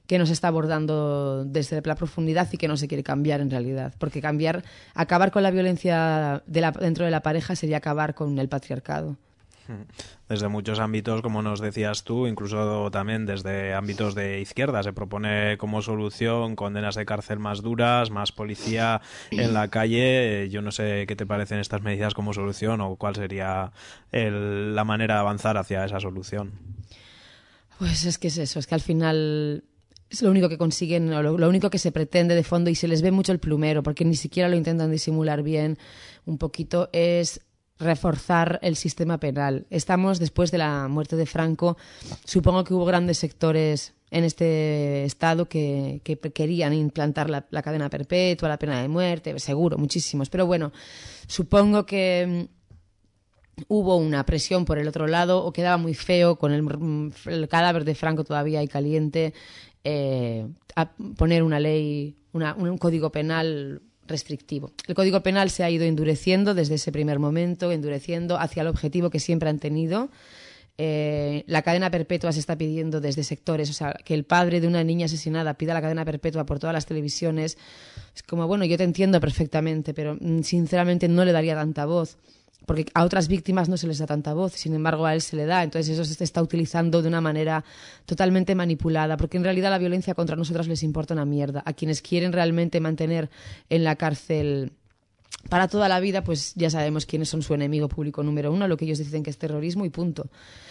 que no se está abordando desde la profundidad y que no se quiere cambiar en realidad. Porque acabar con la violencia dentro de la pareja sería acabar con el patriarcado. Desde muchos ámbitos, como nos decías tú, incluso también desde ámbitos de izquierda, se propone como solución condenas de cárcel más duras, más policía en la calle. Yo no sé qué te parecen estas medidas como solución o cuál sería la manera de avanzar hacia esa solución. Pues es que es eso, es que al final es lo único que consiguen, lo único que se pretende de fondo, y se les ve mucho el plumero, porque ni siquiera lo intentan disimular bien un poquito, es reforzar el sistema penal. Estamos después de la muerte de Franco. Supongo que hubo grandes sectores en este estado que querían implantar la cadena perpetua, la pena de muerte, seguro, muchísimos. Pero bueno, supongo que hubo una presión por el otro lado, o quedaba muy feo con el cadáver de Franco todavía ahí caliente, a poner una ley, un código penal restrictivo. El Código Penal se ha ido endureciendo desde ese primer momento, endureciendo hacia el objetivo que siempre han tenido. La cadena perpetua se está pidiendo desde sectores, o sea, que el padre de una niña asesinada pida la cadena perpetua por todas las televisiones. Es como, bueno, yo te entiendo perfectamente, pero sinceramente no le daría tanta voz, porque a otras víctimas no se les da tanta voz, sin embargo a él se le da. Entonces eso se está utilizando de una manera totalmente manipulada, porque en realidad la violencia contra nosotras les importa una mierda. A quienes quieren realmente mantener en la cárcel para toda la vida, pues ya sabemos quiénes son su enemigo público número uno, lo que ellos dicen que es terrorismo y punto.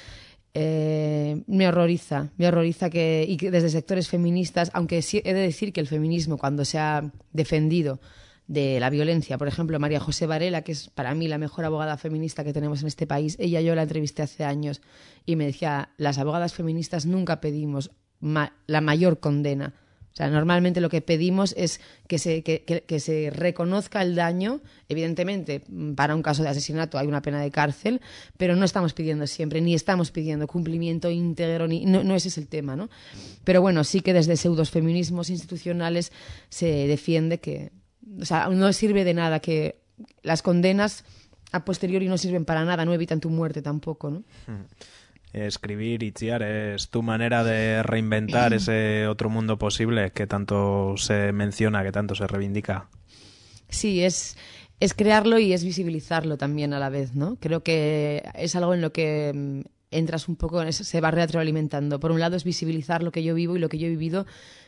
Me horroriza que desde sectores feministas, aunque sí he de decir que el feminismo, cuando se ha defendido de la violencia, por ejemplo, María José Varela, que es para mí la mejor abogada feminista que tenemos en este país, yo la entrevisté hace años y me decía, las abogadas feministas nunca pedimos la mayor condena. O sea, normalmente lo que pedimos es que se reconozca el daño. Evidentemente, para un caso de asesinato hay una pena de cárcel, pero no estamos pidiendo siempre, ni estamos pidiendo cumplimiento íntegro, no ese es el tema, ¿no? Pero bueno, sí que desde pseudofeminismos institucionales se defiende que, o sea, no sirve de nada, que las condenas a posteriori no sirven para nada, no evitan tu muerte tampoco, ¿no? Escribir, Itziar, es tu manera de reinventar ese otro mundo posible que tanto se menciona, que tanto se reivindica. Sí, es crearlo y es visibilizarlo también a la vez, ¿no? Creo que es algo en lo que entras un poco, se va retroalimentando. Por un lado es visibilizar lo que yo vivo y lo que yo he vivido.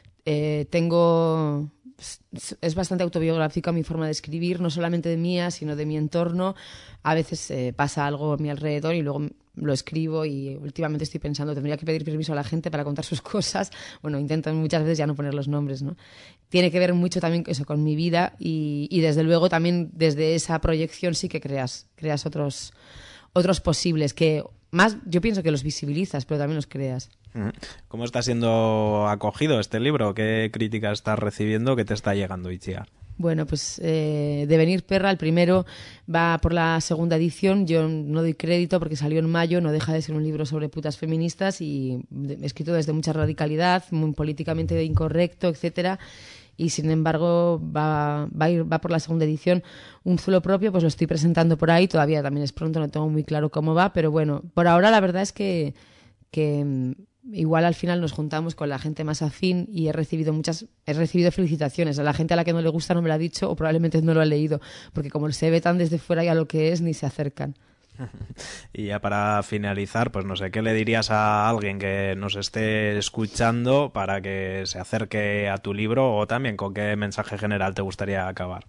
Es bastante autobiográfica mi forma de escribir, no solamente de mía, sino de mi entorno. A veces pasa algo a mi alrededor y luego lo escribo, y últimamente estoy pensando, tendría que pedir permiso a la gente para contar sus cosas. Bueno, intento muchas veces ya no poner los nombres, ¿no? Tiene que ver mucho también eso con mi vida y desde luego también desde esa proyección sí que creas otros posibles, que más yo pienso que los visibilizas, pero también los creas. ¿Cómo está siendo acogido este libro? ¿Qué críticas estás recibiendo? ¿Qué te está llegando, Itziar? Bueno, pues Devenir Perra, el primero, va por la segunda edición. Yo no doy crédito porque salió en mayo, no deja de ser un libro sobre putas feministas y escrito desde mucha radicalidad, muy políticamente incorrecto, etcétera. Y sin embargo va por la segunda edición. Un zulo propio, pues lo estoy presentando por ahí, todavía también es pronto, no tengo muy claro cómo va, pero bueno, por ahora la verdad es que igual al final nos juntamos con la gente más afín y he recibido felicitaciones. A la gente a la que no le gusta no me lo ha dicho, o probablemente no lo ha leído, porque como se ve tan desde fuera ya lo que es, ni se acercan. Y ya para finalizar, pues no sé, ¿qué le dirías a alguien que nos esté escuchando para que se acerque a tu libro, o también con qué mensaje general te gustaría acabar?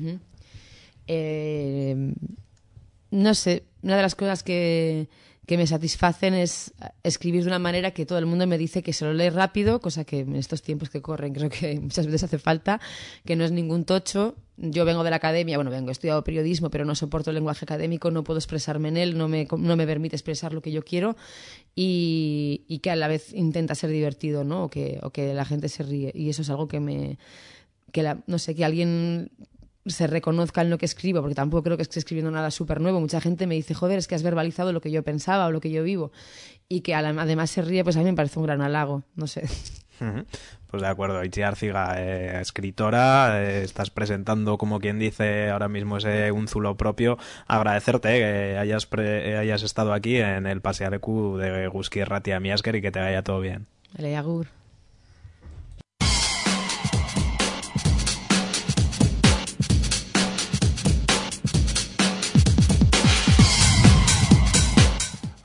No sé, una de las cosas que me satisfacen es escribir de una manera que todo el mundo me dice que se lo lee rápido, cosa que en estos tiempos que corren creo que muchas veces hace falta, que no es ningún tocho. Yo vengo de la academia, he estudiado periodismo, pero no soporto el lenguaje académico, no puedo expresarme en él, no me permite expresar lo que yo quiero, y que a la vez intenta ser divertido, ¿no? O que la gente se ríe, y eso es algo que que alguien se reconozca en lo que escribo, porque tampoco creo que esté escribiendo nada súper nuevo. Mucha gente me dice, joder, es que has verbalizado lo que yo pensaba o lo que yo vivo, y que además se ríe, pues a mí me parece un gran halago, no sé. Pues de acuerdo, Itziar Ziga, escritora, estás presentando, como quien dice ahora mismo, ese un zulo propio. Agradecerte que hayas estado aquí en el Pasealeku de Guzki Irratia Miasker y que te vaya todo bien. Vale, agur.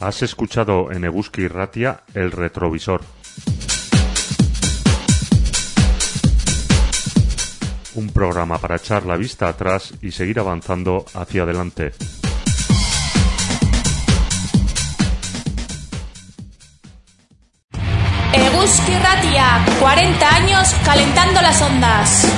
Has escuchado en Eguski Irratia El Retrovisor. Un programa para echar la vista atrás y seguir avanzando hacia adelante. Eguski Irratia, 40 años calentando las ondas.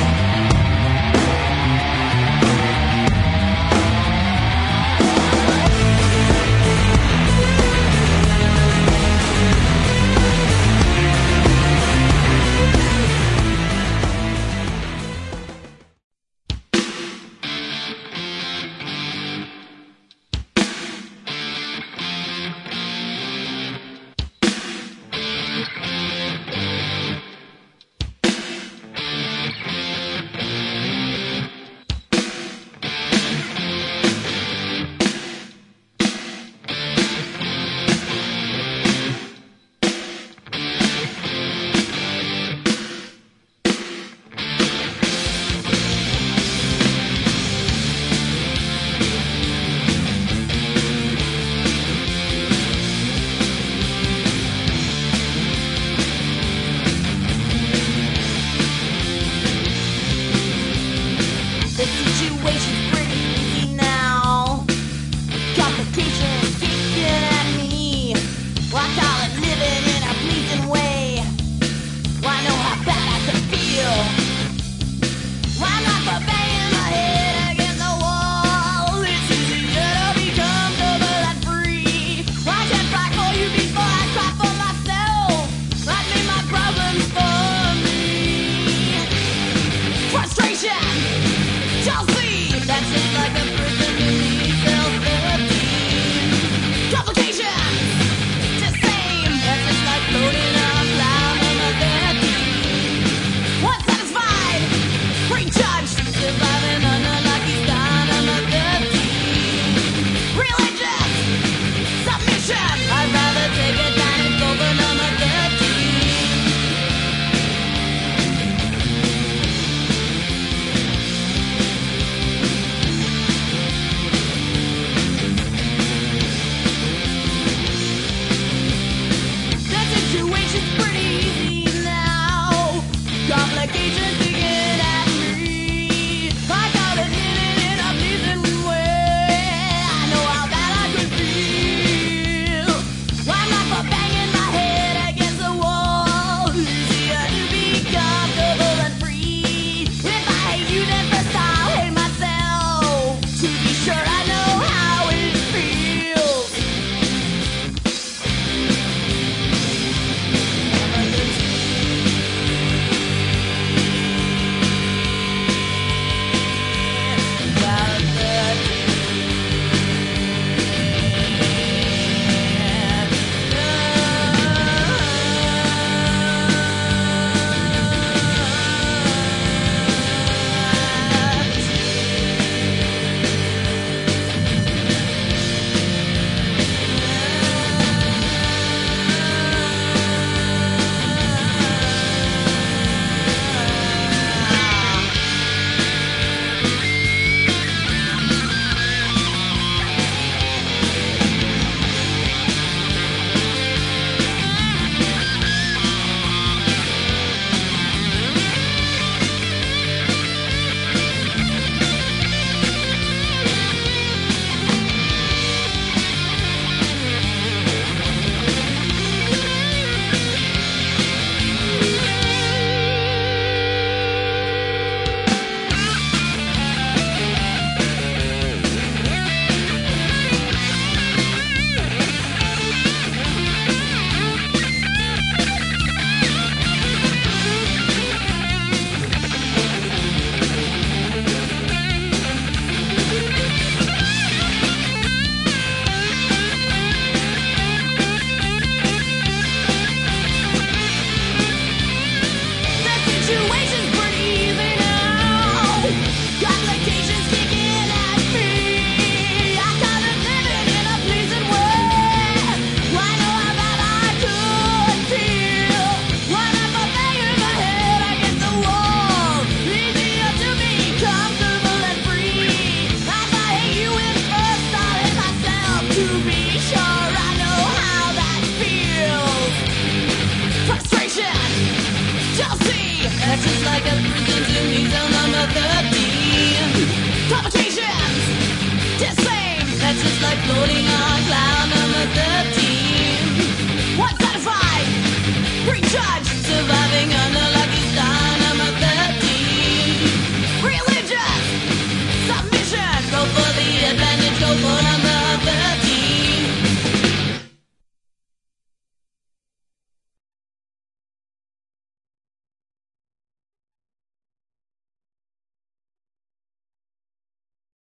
reason or another.